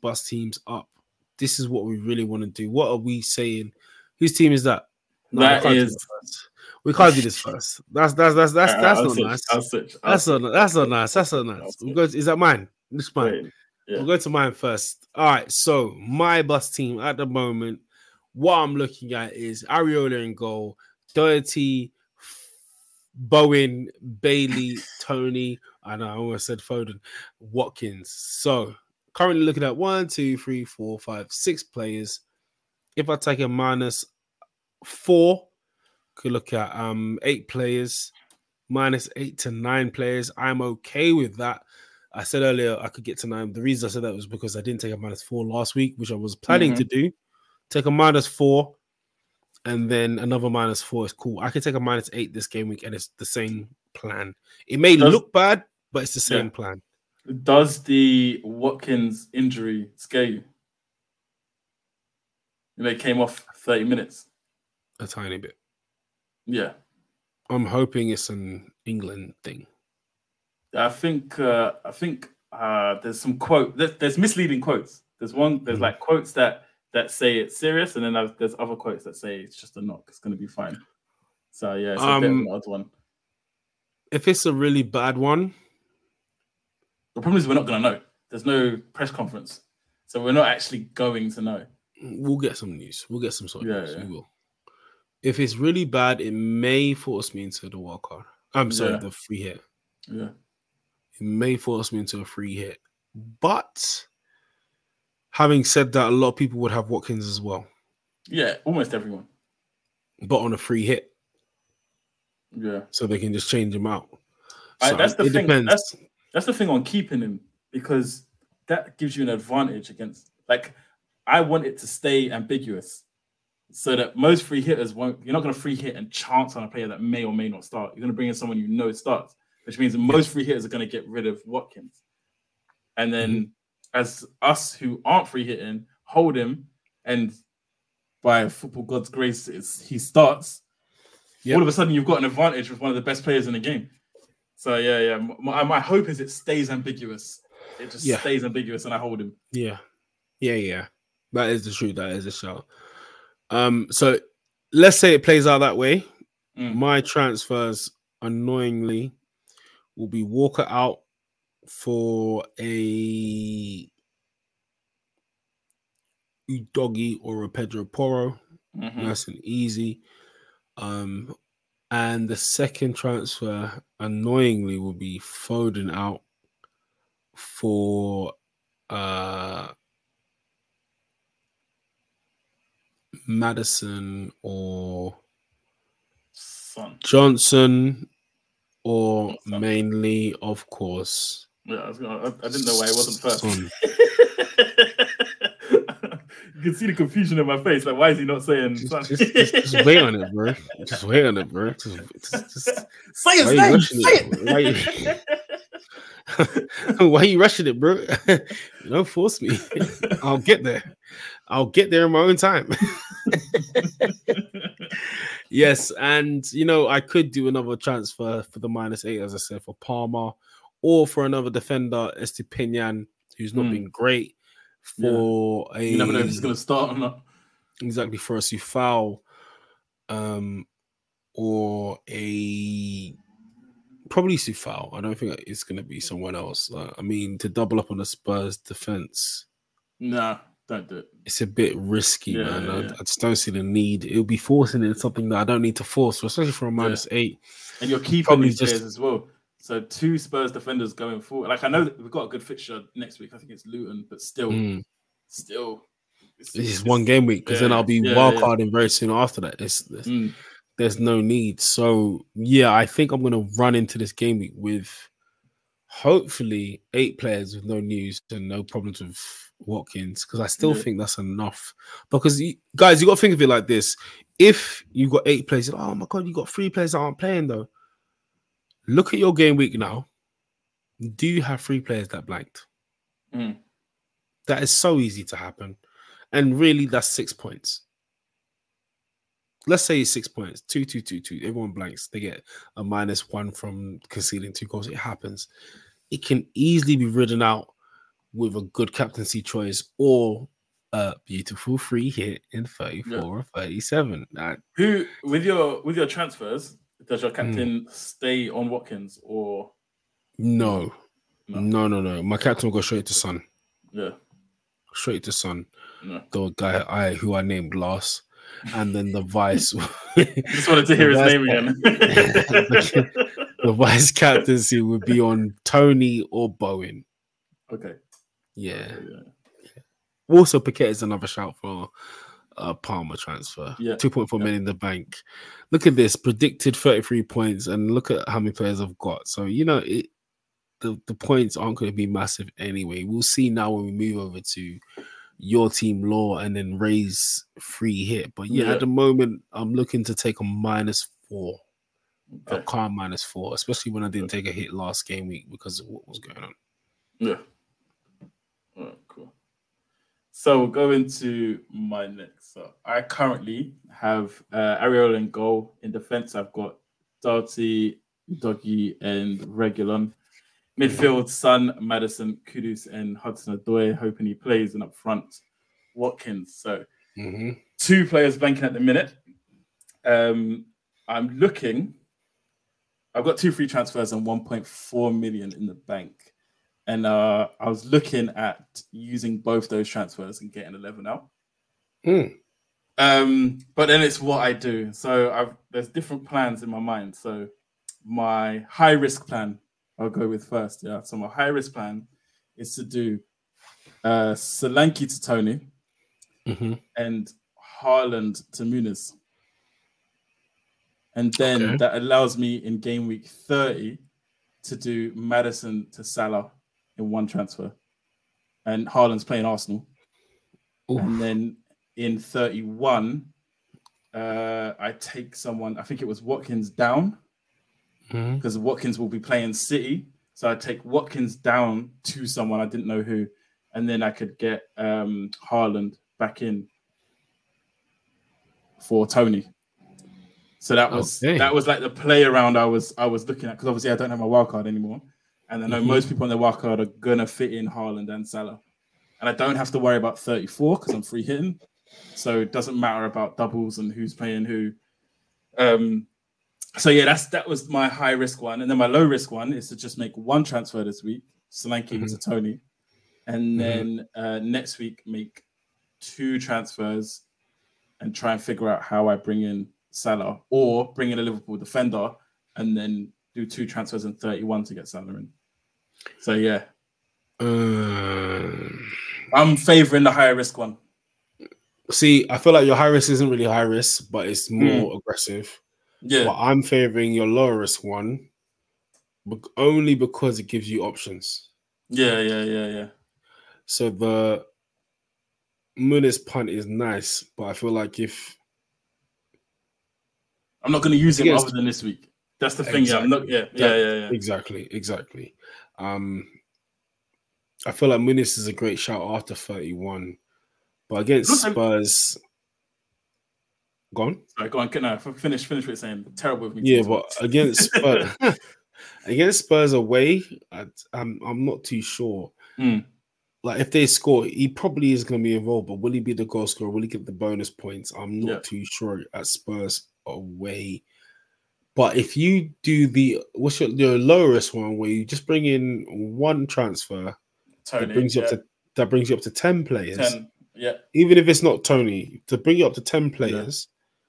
D: This is what we really want to do. What are we saying? Whose team is that? No, we can't do this first. That's not nice. That's not nice. Is that mine? This is mine.
A: Yeah.
D: We'll go to mine first. All right. So my bus team at the moment, what I'm looking at is Areola in goal, Doherty, Bowen, Bailey, Tony, and I almost said Foden, Watkins. So currently looking at 1, 2, 3, 4, 5, 6 players. If I take a -4, could look at 8 players, -8 to 9 players. I'm okay with that. I said earlier I could get to 9. The reason I said that was because I didn't take a -4 last week, which I was planning to do. Take a -4 and then another -4 is cool. I could take a -8 this game week and it's the same plan. It may look bad, but it's the same plan.
A: Does the Watkins injury scare you? They came off 30 minutes.
D: A tiny bit.
A: Yeah.
D: I'm hoping it's an England thing.
A: I think there's some quote. There's misleading quotes. There's like quotes that say it's serious, and then there's other quotes that say it's just a knock. It's going to be fine. So yeah, it's a bit of an odd one.
D: If it's a really bad one,
A: the problem is we're not going to know. There's no press conference, so we're not actually going to know.
D: We'll get some news. We'll get some sort of news.
A: Yeah.
D: We will. If it's really bad, it may force me into the wild card. I'm sorry, the free hit.
A: Yeah.
D: It may force me into a free hit. But having said that, a lot of people would have Watkins as well.
A: Yeah, almost everyone.
D: But on a free hit.
A: Yeah.
D: So they can just change him out. So
A: that's the thing.
D: Depends.
A: That's the thing on keeping him, because that gives you an advantage against, like, I want it to stay ambiguous so that most free hitters won't. You're not going to free hit and chance on a player that may or may not start. You're going to bring in someone you know starts, which means that most free hitters are going to get rid of Watkins. And then as us who aren't free hitting, hold him, and by football god's grace, he starts. All of a sudden, you've got an advantage with one of the best players in the game. So, yeah. My hope is it stays ambiguous. It just stays ambiguous, and I hold him.
D: Yeah. That is the truth. That is the shout. So let's say it plays out that way. My transfers, annoyingly, will be Walker out for a Udogie or a Pedro Porro. Nice and easy. And the second transfer, annoyingly, will be Foden out for Madison or Johnson, or mainly, of course.
A: Yeah, I didn't know why it wasn't first. You can see the confusion in my face. Like, why is he not saying Son?
D: Just wait on it, bro. Just wait on it, bro. Just
A: say his name. Say
D: it. Why are you rushing it, bro? Don't force me. I'll get there. I'll get there in my own time. Yes, and I could do another transfer for the -8, as I said, for Palmer, or for another defender, Estupiñán, who's not been great. For
A: you never know if he's going to start or not.
D: Exactly, for a Sufal, or probably Sufal. I don't think it's going to be someone else. To double up on the Spurs defense.
A: Nah, don't do it.
D: It's a bit risky, man. I just don't see the need. It'll be forcing into something that I don't need to force, especially for a -8.
A: And you're keeping these players as well. So 2 Spurs defenders going forward. Like, I know that we've got a good fixture next week. I think it's Luton, but still,
D: this is one game week, because then I'll be wildcarding very soon after that. There's no need. So I think I'm going to run into this game week with hopefully 8 players with no news and no problems with Watkins, because I still think that's enough. Because guys, you got to think of it like this: if you got 8 players, oh my god, you got 3 players that aren't playing though. Look at your game week now. Do you have 3 players that blanked? That is so easy to happen. And really, that's 6 points. Let's say it's 6 points. 2, 2, 2, 2. Everyone blanks. They get a -1 from conceding 2 goals. It happens. It can easily be ridden out with a good captaincy choice or a beautiful free hit in 34 or 37.
A: Who, with your transfers, does your captain stay on Watkins or
D: no? My captain will go straight to Son.
A: Yeah.
D: Straight to Son.
A: No.
D: The guy who I named last. And then the vice.
A: Just wanted to hear his name again.
D: The vice captaincy would be on Tony or Bowen.
A: Okay.
D: Yeah. Also, Paquette is another shout for a Palmer transfer. 2.4 million in the bank. Look at this, predicted 33 points, and look at how many players I've got. So the points aren't going to be massive anyway. We'll see now when we move over to your team law and then raise free hit. But yeah, at the moment, I'm looking to take a -4. A calm -4, especially when I didn't take a hit last game week because of what was going on.
A: Yeah. All right, cool. So we'll go into my next. So I currently have Ariel in goal. In defense, I've got Doughty, Doggy, and Regulon. Midfield, Son, Madison, Kudus, and Hudson-Odoi, hoping he plays. And up front, Watkins. So 2 players banking at the minute. I'm looking. I've got 2 free transfers and 1.4 million in the bank. And I was looking at using both those transfers and getting 11 out. But then it's what I do. So there's different plans in my mind. So my high risk plan, I'll go with first. Yeah. So my high risk plan is to do Solanke to Tony and Haaland to Muniz. And then that allows me in game week 30 to do Madison to Salah in 1 transfer. And Haaland's playing Arsenal. Oof. And then in 31, I take someone, I think it was Watkins down, because Watkins will be playing City. So I take Watkins down to someone, I didn't know who. And then I could get Haaland back in for Tony. So that was like the play around I was looking at, because obviously I don't have my wild card anymore, and I know most people on their wild card are gonna fit in Haaland and Salah, and I don't have to worry about 34 because I'm free hitting, so it doesn't matter about doubles and who's playing who. So yeah, that was my high risk one, and then my low risk one is to just make 1 transfer this week, Solanke to Tony, and then next week make 2 transfers and try and figure out how I bring in Salah, or bring in a Liverpool defender and then do 2 transfers in 31 to get Salah in. So yeah, I'm favouring the higher risk one.
D: See, I feel like your high risk isn't really high risk, but it's more aggressive. Yeah, but I'm favouring your lower risk one, only because it gives you options.
A: Yeah.
D: So the Muniz punt is nice, but I feel like if
A: I'm not going to use him other than this week. That's the thing.
D: Exactly.
A: Yeah.
D: Exactly. I feel like Muniz is a great shout after 31, but against Spurs. Go on.
A: Sorry, go on. No, finish what you're saying. Terrible with me.
D: Yeah, but against Spurs, against Spurs away, I'm not too sure. Like if they score, he probably is going to be involved, but will he be the goal scorer? Will he get the bonus points? I'm not too sure at Spurs away. But if you do what's your lowest one, where you just bring in 1 transfer, Tony, that brings you up to 10 players.
A: 10, yeah.
D: Even if it's not Tony, to bring you up to 10 players,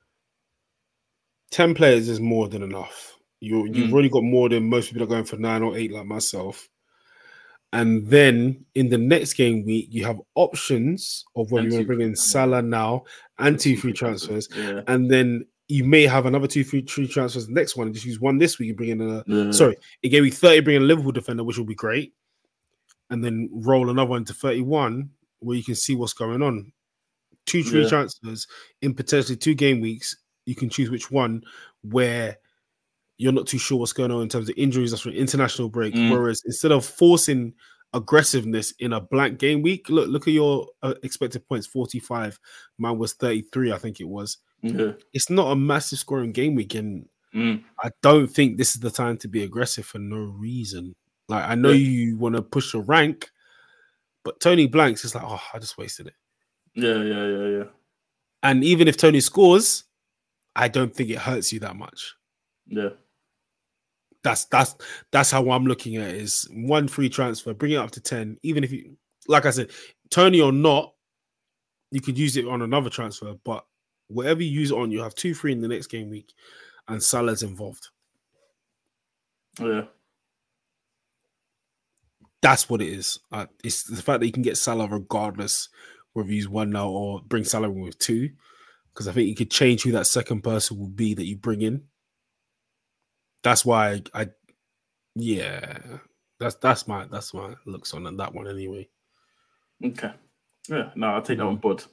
D: 10 players is more than enough. You've already got more than most people are going for 9 or 8, like myself. And then in the next game week, you have options of whether you want to bring in Salah now and 2 free transfers. Yeah. And then you may have another 2 free transfers the next one and just use 1 this week and bring in sorry, it gave me 30, bring in a Liverpool defender, which will be great. And then roll another one to 31 where you can see what's going on. 2 free transfers in potentially 2 game weeks. You can choose which one where you're not too sure what's going on in terms of injuries. That's for an international break. Whereas instead of forcing aggressiveness in a blank game week, look at your expected points, 45. Mine was 33, I think it was. Yeah. It's not a massive scoring game week, and I don't think this is the time to be aggressive for no reason. Like, I know you want to push the rank, but Tony blanks, it's like, oh, I just wasted it.
A: Yeah.
D: And even if Tony scores, I don't think it hurts you that much.
A: Yeah.
D: That's how I'm looking at it, is 1 free transfer, bring it up to 10. Even if you, like I said, Tony or not, you could use it on another transfer, but whatever you use it on, you have 2 free in the next game week, and Salah's involved.
A: Yeah.
D: That's what it is. It's the fact that you can get Salah regardless whether you use 1 now or bring Salah in with 2, because I think you could change who that second person will be that you bring in. That's why That's my looks on that one anyway.
A: Okay. Yeah, no, I'll take that on board.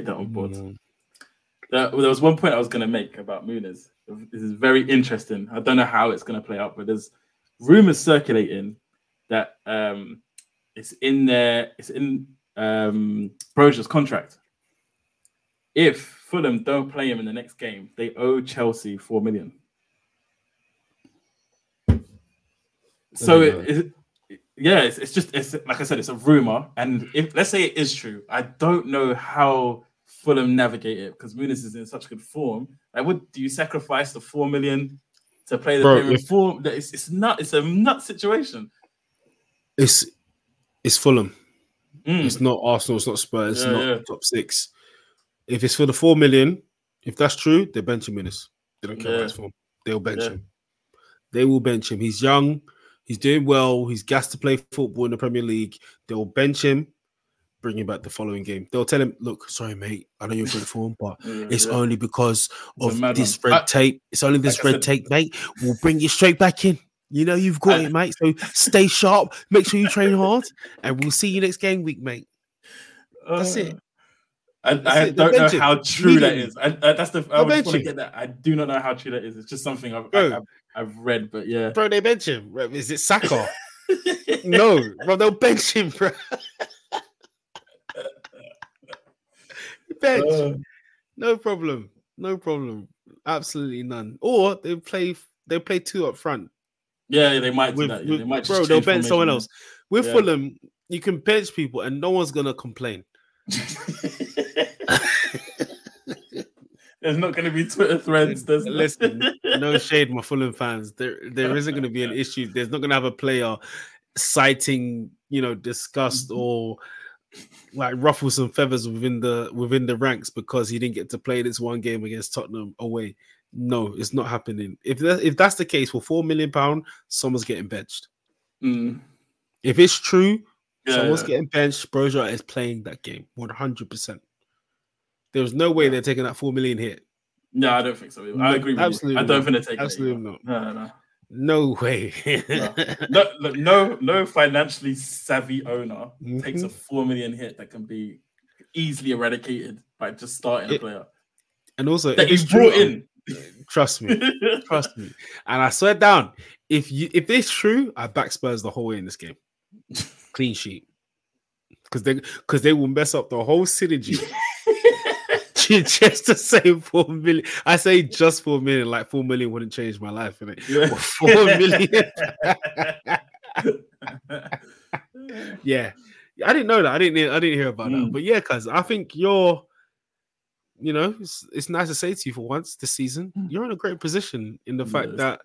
A: There was one point I was going to make about Muniz. This is very interesting. I don't know how it's going to play out, but there's rumors circulating that it's in Broja's contract. If Fulham don't play him in the next game, they owe Chelsea 4 million. So it's like I said, it's a rumor, and if let's say it is true, I don't know how Fulham navigate it because Muniz is in such good form. Like, do you sacrifice the 4 million to play the premium form? It's a nut situation.
D: It's Fulham. It's not Arsenal. It's not Spurs. It's not top six. If it's for the 4 million, if that's true, they bench him. Muniz. They don't care about his form. They'll bench him. They will bench him. He's young. He's doing well. He's gassed to play football in the Premier League. They'll bench him, bring him back the following game. They'll tell him, look, sorry, mate, I know you're good form, but it's only because of this red tape. It's only this red tape, mate. We'll bring you straight back in. You know you've got it, mate. So stay sharp. Make sure you train hard. And we'll see you next game week, mate. That's it.
A: I don't know how true that is. I just want to get that. I do not know how true that is. It's just something I've read, but yeah.
D: Bro, they bench him. Is it Saka? No, bro, they'll bench him, bro. Bench. No problem. Absolutely none. Or they play two up front.
A: Yeah, they might do that. Yeah, they might just
D: they'll bench someone else. With Fulham, you can bench people and no one's gonna complain.
A: There's not going to be Twitter threads.
D: Listen, no shade, my Fulham fans. There isn't going to be an issue. There's not going to have a player citing, disgust or like ruffle some feathers within the ranks because he didn't get to play this one game against Tottenham away. No, it's not happening. If that's the case, for £4 million, someone's getting benched. If it's true, someone's getting benched. Broja is playing that game 100%. There's no way they're taking that 4 million hit.
A: No, I don't think so. I agree with
D: absolutely
A: you. I don't think they're taking
D: absolutely
A: it. No.
D: No way.
A: No financially savvy owner takes a 4 million hit that can be easily eradicated by just starting a player.
D: And also,
A: that he's brought in.
D: Trust me. And I swear down, if it's true, I back Spurs the whole way in this game. Clean sheet. Because they will mess up the whole synergy. Just to say 4 million. I say just 4 million, like 4 million wouldn't change my life, innit? Yeah. 4 million. Yeah. I didn't know that. I didn't hear about that. But yeah, cuz I think you're, it's nice to say to you for once this season, you're in a great position in the fact that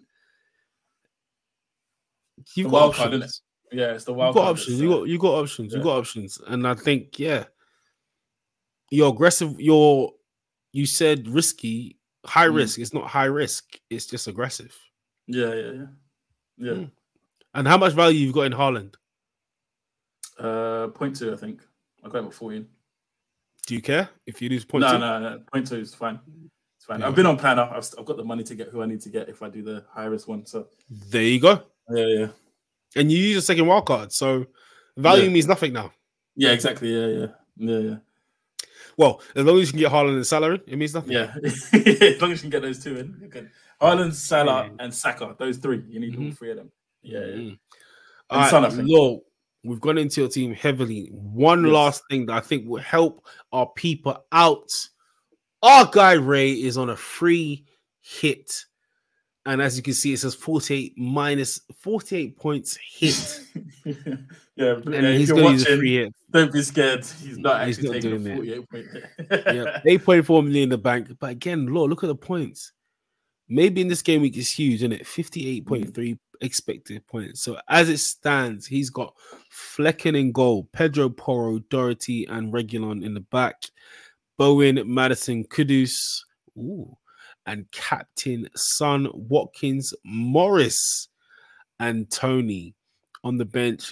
D: you've got options.
A: Yeah, it's the wild card.
D: You got options. You got options. And I think, you're aggressive. You said risky, high risk. It's not high risk. It's just aggressive.
A: Yeah.
D: And how much value you've got in Haaland?
A: 0.2, I think. I got him at 14.
D: Do you care if you lose 0.2?
A: No. 0.2 is fine. It's fine. Yeah. I've been on planner. I've got the money to get who I need to get if I do the high risk one. So
D: there you go.
A: Yeah.
D: And you use a second wild card, so value means nothing now.
A: Yeah, exactly. Yeah.
D: Well, as long as you can get Haaland and Salah in, it means nothing.
A: Yeah, as long as you can get those two in. Okay. Haaland, Salah, and Saka. Those three. You need all three of them. Yeah.
D: All right, Lo, we've gone into your team heavily. One last thing that I think will help our people out. Our guy Ray is on a free hit. And as you can see, it says 48 points hit.
A: And
D: he's going to use a free hit.
A: Don't be scared. He's not actually taking a 48 point hit.
D: 8.4 million in the bank. But again, look at the points. Maybe in this game week is huge, isn't it? 58.3 expected points. So as it stands, he's got Flecken in goal, Pedro Porro, Doherty, and Reguilon in the back. Bowen, Maddison, Kudus. And captain Son, Watkins, Morris, and Tony on the bench.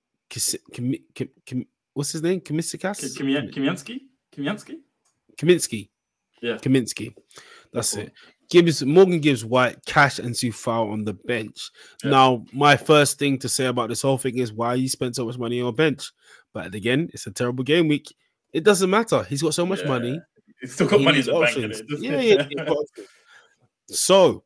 D: What's his name?
A: Kaminsky?
D: Kaminsky.
A: Yeah.
D: Kaminsky. That's it. Morgan Gibbs White, Cash, and Sufal on the bench.
A: Yeah.
D: Now, my first thing to say about this whole thing is why you spent so much money on a bench. But again, it's a terrible game week. It doesn't matter. He's got so much money.
A: He's still got money in
D: needs
A: the bank.
D: options.
A: Yeah.
D: So,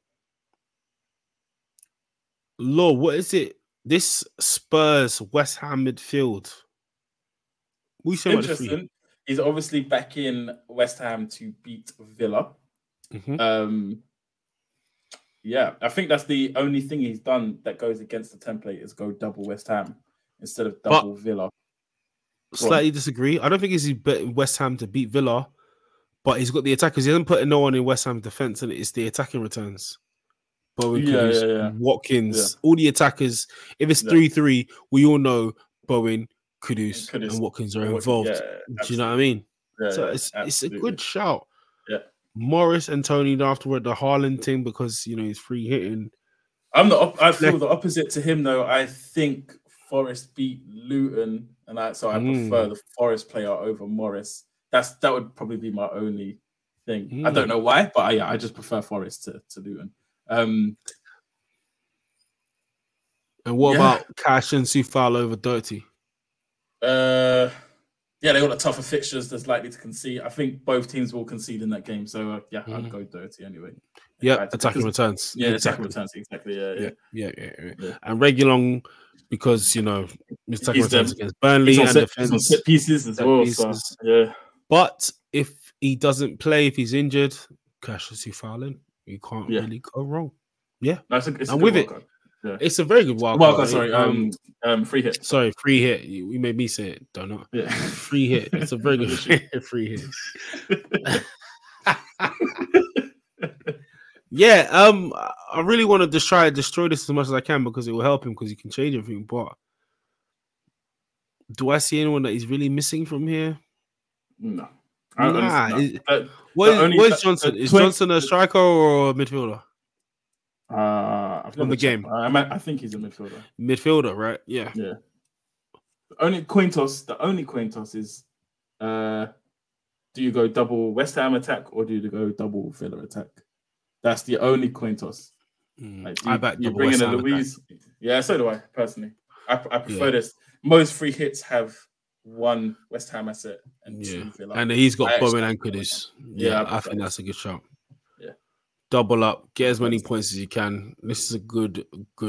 D: Law, what is it? This Spurs West Ham midfield. We say
A: Interesting. He's obviously back in West Ham to beat Villa.
D: Mm-hmm.
A: Yeah, I think that's the only thing he's done that goes against the template is go double West Ham instead of double Villa.
D: Slightly disagree. I don't think he's betting West Ham to beat Villa, but he's got the attackers. He hasn't put no one in West Ham defense, and it's the attacking returns. Bowen, Kudus, Watkins, all the attackers. If it's 3-3, we all know Bowen, Kudus, and Watkins are involved. Do you know what I mean? So it's a good shout.
A: Yeah.
D: Morris and Tony afterward, the Haaland thing, because he's free hitting.
A: I feel the opposite to him though. I think Forest beat Luton, and I prefer the Forest player over Morris. That would probably be my only thing. I don't know why, but I just prefer Forest to Luton.
D: And what about Cash and Sufal over Dirty?
A: They got the tougher fixtures that's likely to concede. I think both teams will concede in that game. So, I'd go Dirty anyway.
D: Yeah, attacking returns.
A: Yeah, attacking returns. Exactly. Yeah.
D: And Reguilon, because, attacking returns against Burnley and defense.
A: On set pieces as well. So, yeah.
D: But if he doesn't play, if he's injured, Cash and Sufal in. You can't really go wrong. Yeah.
A: I'm
D: with it. Yeah. It's a very good wild
A: card. Sorry, free hit.
D: Sorry, free hit. You made me say it, don't know.
A: Yeah.
D: Free hit. It's a very good free hit. Yeah, I really want to just try to destroy this as much as I can because it will help him because he can change everything. But do I see anyone that he's really missing from here?
A: No.
D: Where's Johnson? Is Johnson a striker or a midfielder?
A: From
D: the game.
A: I think he's a midfielder.
D: Midfielder, right? Yeah.
A: Yeah. The only coin toss is do you go double West Ham attack or do you go double Villa attack? That's the only coin toss.
D: I back
A: you
D: double
A: bring
D: West
A: in a
D: Ham
A: Louise.
D: attack.
A: Yeah, so do I personally. I prefer this. Most free hits have one West Ham asset and two Villa.
D: And he's got Bowen and Kudus. Yeah, I think that's a good shout.
A: Yeah.
D: Double up, get as many points as you can. This is a good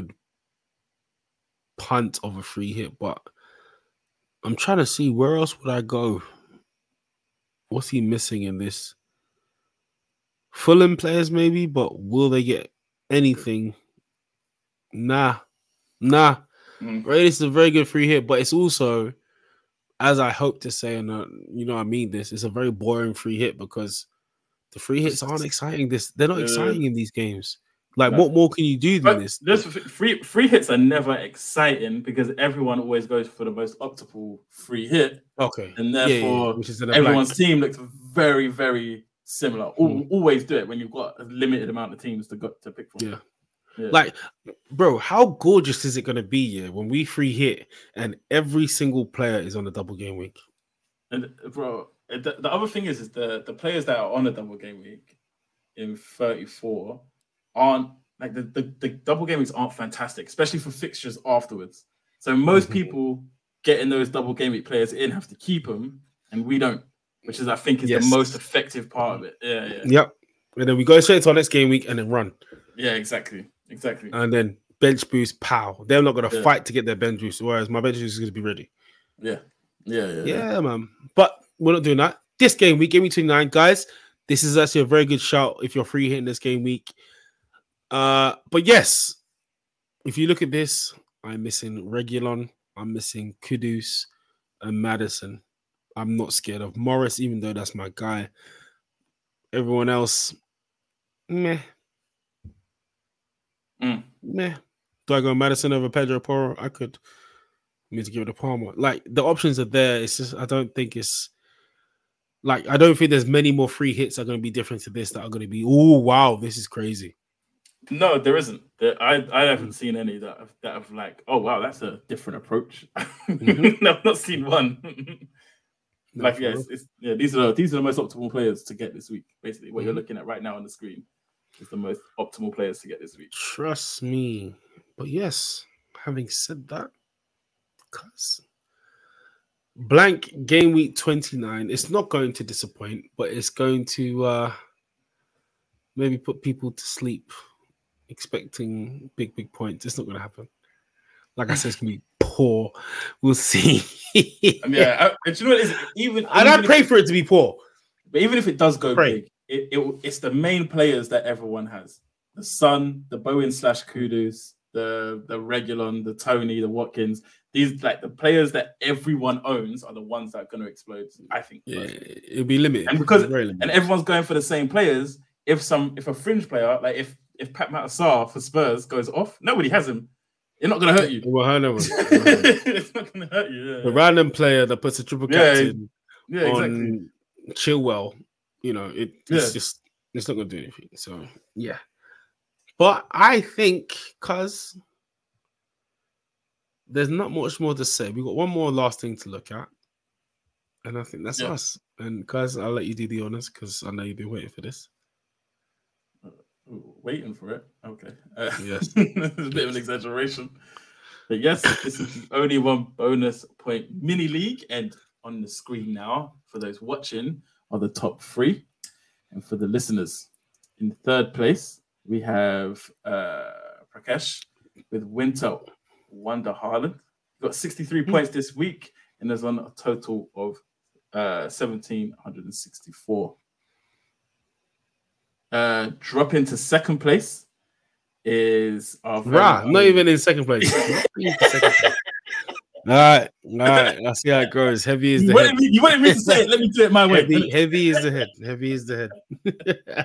D: punt of a free hit, but I'm trying to see where else would I go. What's he missing in this? Fulham players maybe, but will they get anything? Nah. Right, this is a very good free hit, but it's also, as I hope to say, and I mean this, it's a very boring free hit because the free hits aren't exciting. They're not exciting in these games. Like, what more can you do than this?
A: Free hits are never exciting because everyone always goes for the most optimal free hit.
D: Okay.
A: And therefore, everyone's team looks very, very similar. Always do it when you've got a limited amount of teams to pick from.
D: Yeah. Like, bro, how gorgeous is it going to be when we free hit and every single player is on a double game week?
A: And, bro, the other thing is the players that are on a double game week in 34 aren't like the double game weeks aren't fantastic, especially for fixtures afterwards. So most people getting those double game week players in have to keep them, and we don't, which is I think is the most effective part of it. Yeah.
D: Yep. And then we go straight to our next game week and then run.
A: Yeah, exactly.
D: And then bench boost, pow. They're not going to fight to get their bench boost, whereas my bench boost is going to be ready. Yeah, man. But we're not doing that. This game week 29, guys. This is actually a very good shout if you're free hitting this game week. But yes, if you look at this, I'm missing Reguilon, I'm missing Kudus and Maddison. I'm not scared of Morris, even though that's my guy. Everyone else, meh. Do I go Maddison over Pedro Porro? I could. I need to give it to Palmer. Like, the options are there. It's just I don't think there's many more free hits that are going to be different to this that are going to be, oh wow, this is crazy.
A: No, there isn't. I haven't seen any that have like, oh wow, that's a different approach. No, I've not seen one. These are the most optimal players to get this week. Basically, what you're looking at right now on the screen. is the most optimal players to get this week.
D: Trust me. But yes, having said that, because blank game week 29, it's not going to disappoint, but it's going to maybe put people to sleep expecting big points. It's not going to happen. Like I said, it's going to be poor. We'll see.
A: Do you know what it is? Even
D: I pray for it to be poor.
A: But even if it does go big, it's the main players that everyone has. The Son, the Bowen/Kudus, the Reguilon, the Tony, the Watkins. These like the players that everyone owns are the ones that are going to explode. I think.
D: Yeah, it'll be limited.
A: And because everyone's going for the same players, if a fringe player, like if Pat Matasar for Spurs goes off, nobody has him. It's not going to hurt you. It's not going to hurt you. Yeah.
D: The random player that puts a triple captain on Chilwell, it's not going to do anything. So, yeah. But I think, because there's not much more to say. We've got one more last thing to look at. And I think that's us. And, because I'll let you do the honors, because I know you've been waiting for this.
A: Waiting for it. Okay.
D: Yes.
A: It's a bit of an exaggeration. But yes, this is the only one bonus point mini league. And on the screen now, for those watching, are the top 3. And for the listeners, in third place, we have Prakash with Winter Wonder Haaland. Got 63 points this week and is on a total of 1,764. Dropping to second place is our
D: not even in second place. All right. Let's see how it goes. Heavy is the head.
A: You wanted me to say it. Let me do it my way.
D: Heavy is the head. Heavy is the head.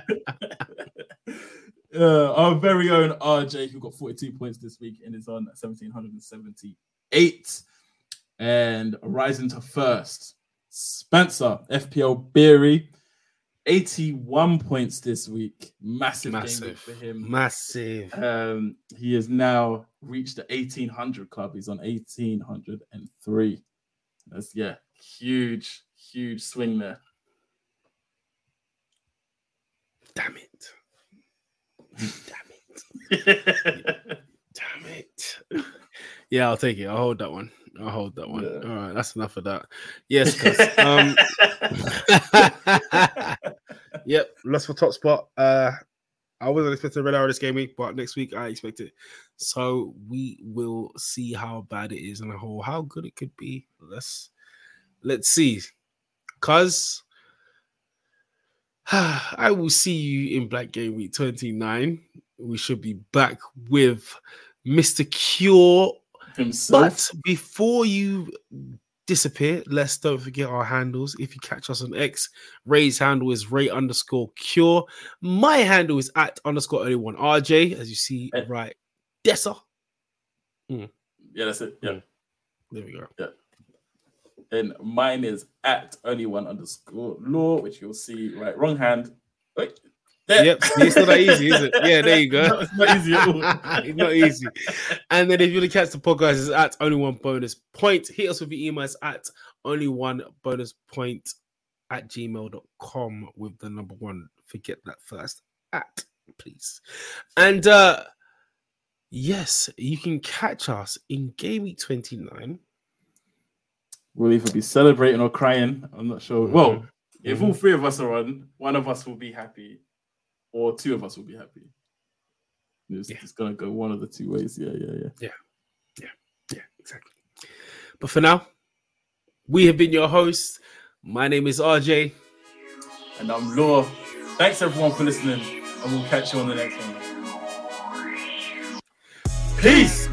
A: Our very own RJ, who got 42 points this week and is on 1,778. And rising to first, Spencer, FPL Beery, 81 points this week. Massive game week for him.
D: Massive.
A: He has now reached the 1,800 club. He's on 1,803. That's huge swing there.
D: Damn it. Damn it. Yeah, I'll take it. I'll hold that one. Yeah. All right, that's enough of that. Yes, yep, lost for top spot. I wasn't expecting a red arrow this game week, but next week I expect it. So we will see how bad it is and how good it could be. Let's see. Cause I will see you in Black Game Week 29. We should be back with Mr. Cure himself. But before you disappear, don't forget our handles. If you catch us on X, Ray's handle is Ray_Cure. My handle is @_only1 RJ, as you see right. Dessa.
A: Yeah, that's it. Yeah.
D: There we go.
A: Yeah. And mine is @only1_law, which you'll see right. Wrong hand. Wait. There.
D: Yep, it's not that easy, is it? Yeah, there you go.
A: No, it's not easy at all.
D: It's not easy. And then if you want to catch the podcast, it's @only1bonuspoint. Hit us with your emails @only1bonuspoint@gmail.com with the number 1. Forget that first please. And yes, you can catch us in Game Week 29.
A: We'll either be celebrating or crying. I'm not sure. Well, if all 3 of us are on, one of us will be happy. Or 2 of us will be happy. It's going to go one of the 2 ways. Yeah,
D: exactly. But for now, we have been your hosts. My name is RJ.
A: And I'm Law. Thanks everyone for listening. And we'll catch you on the next one. Peace.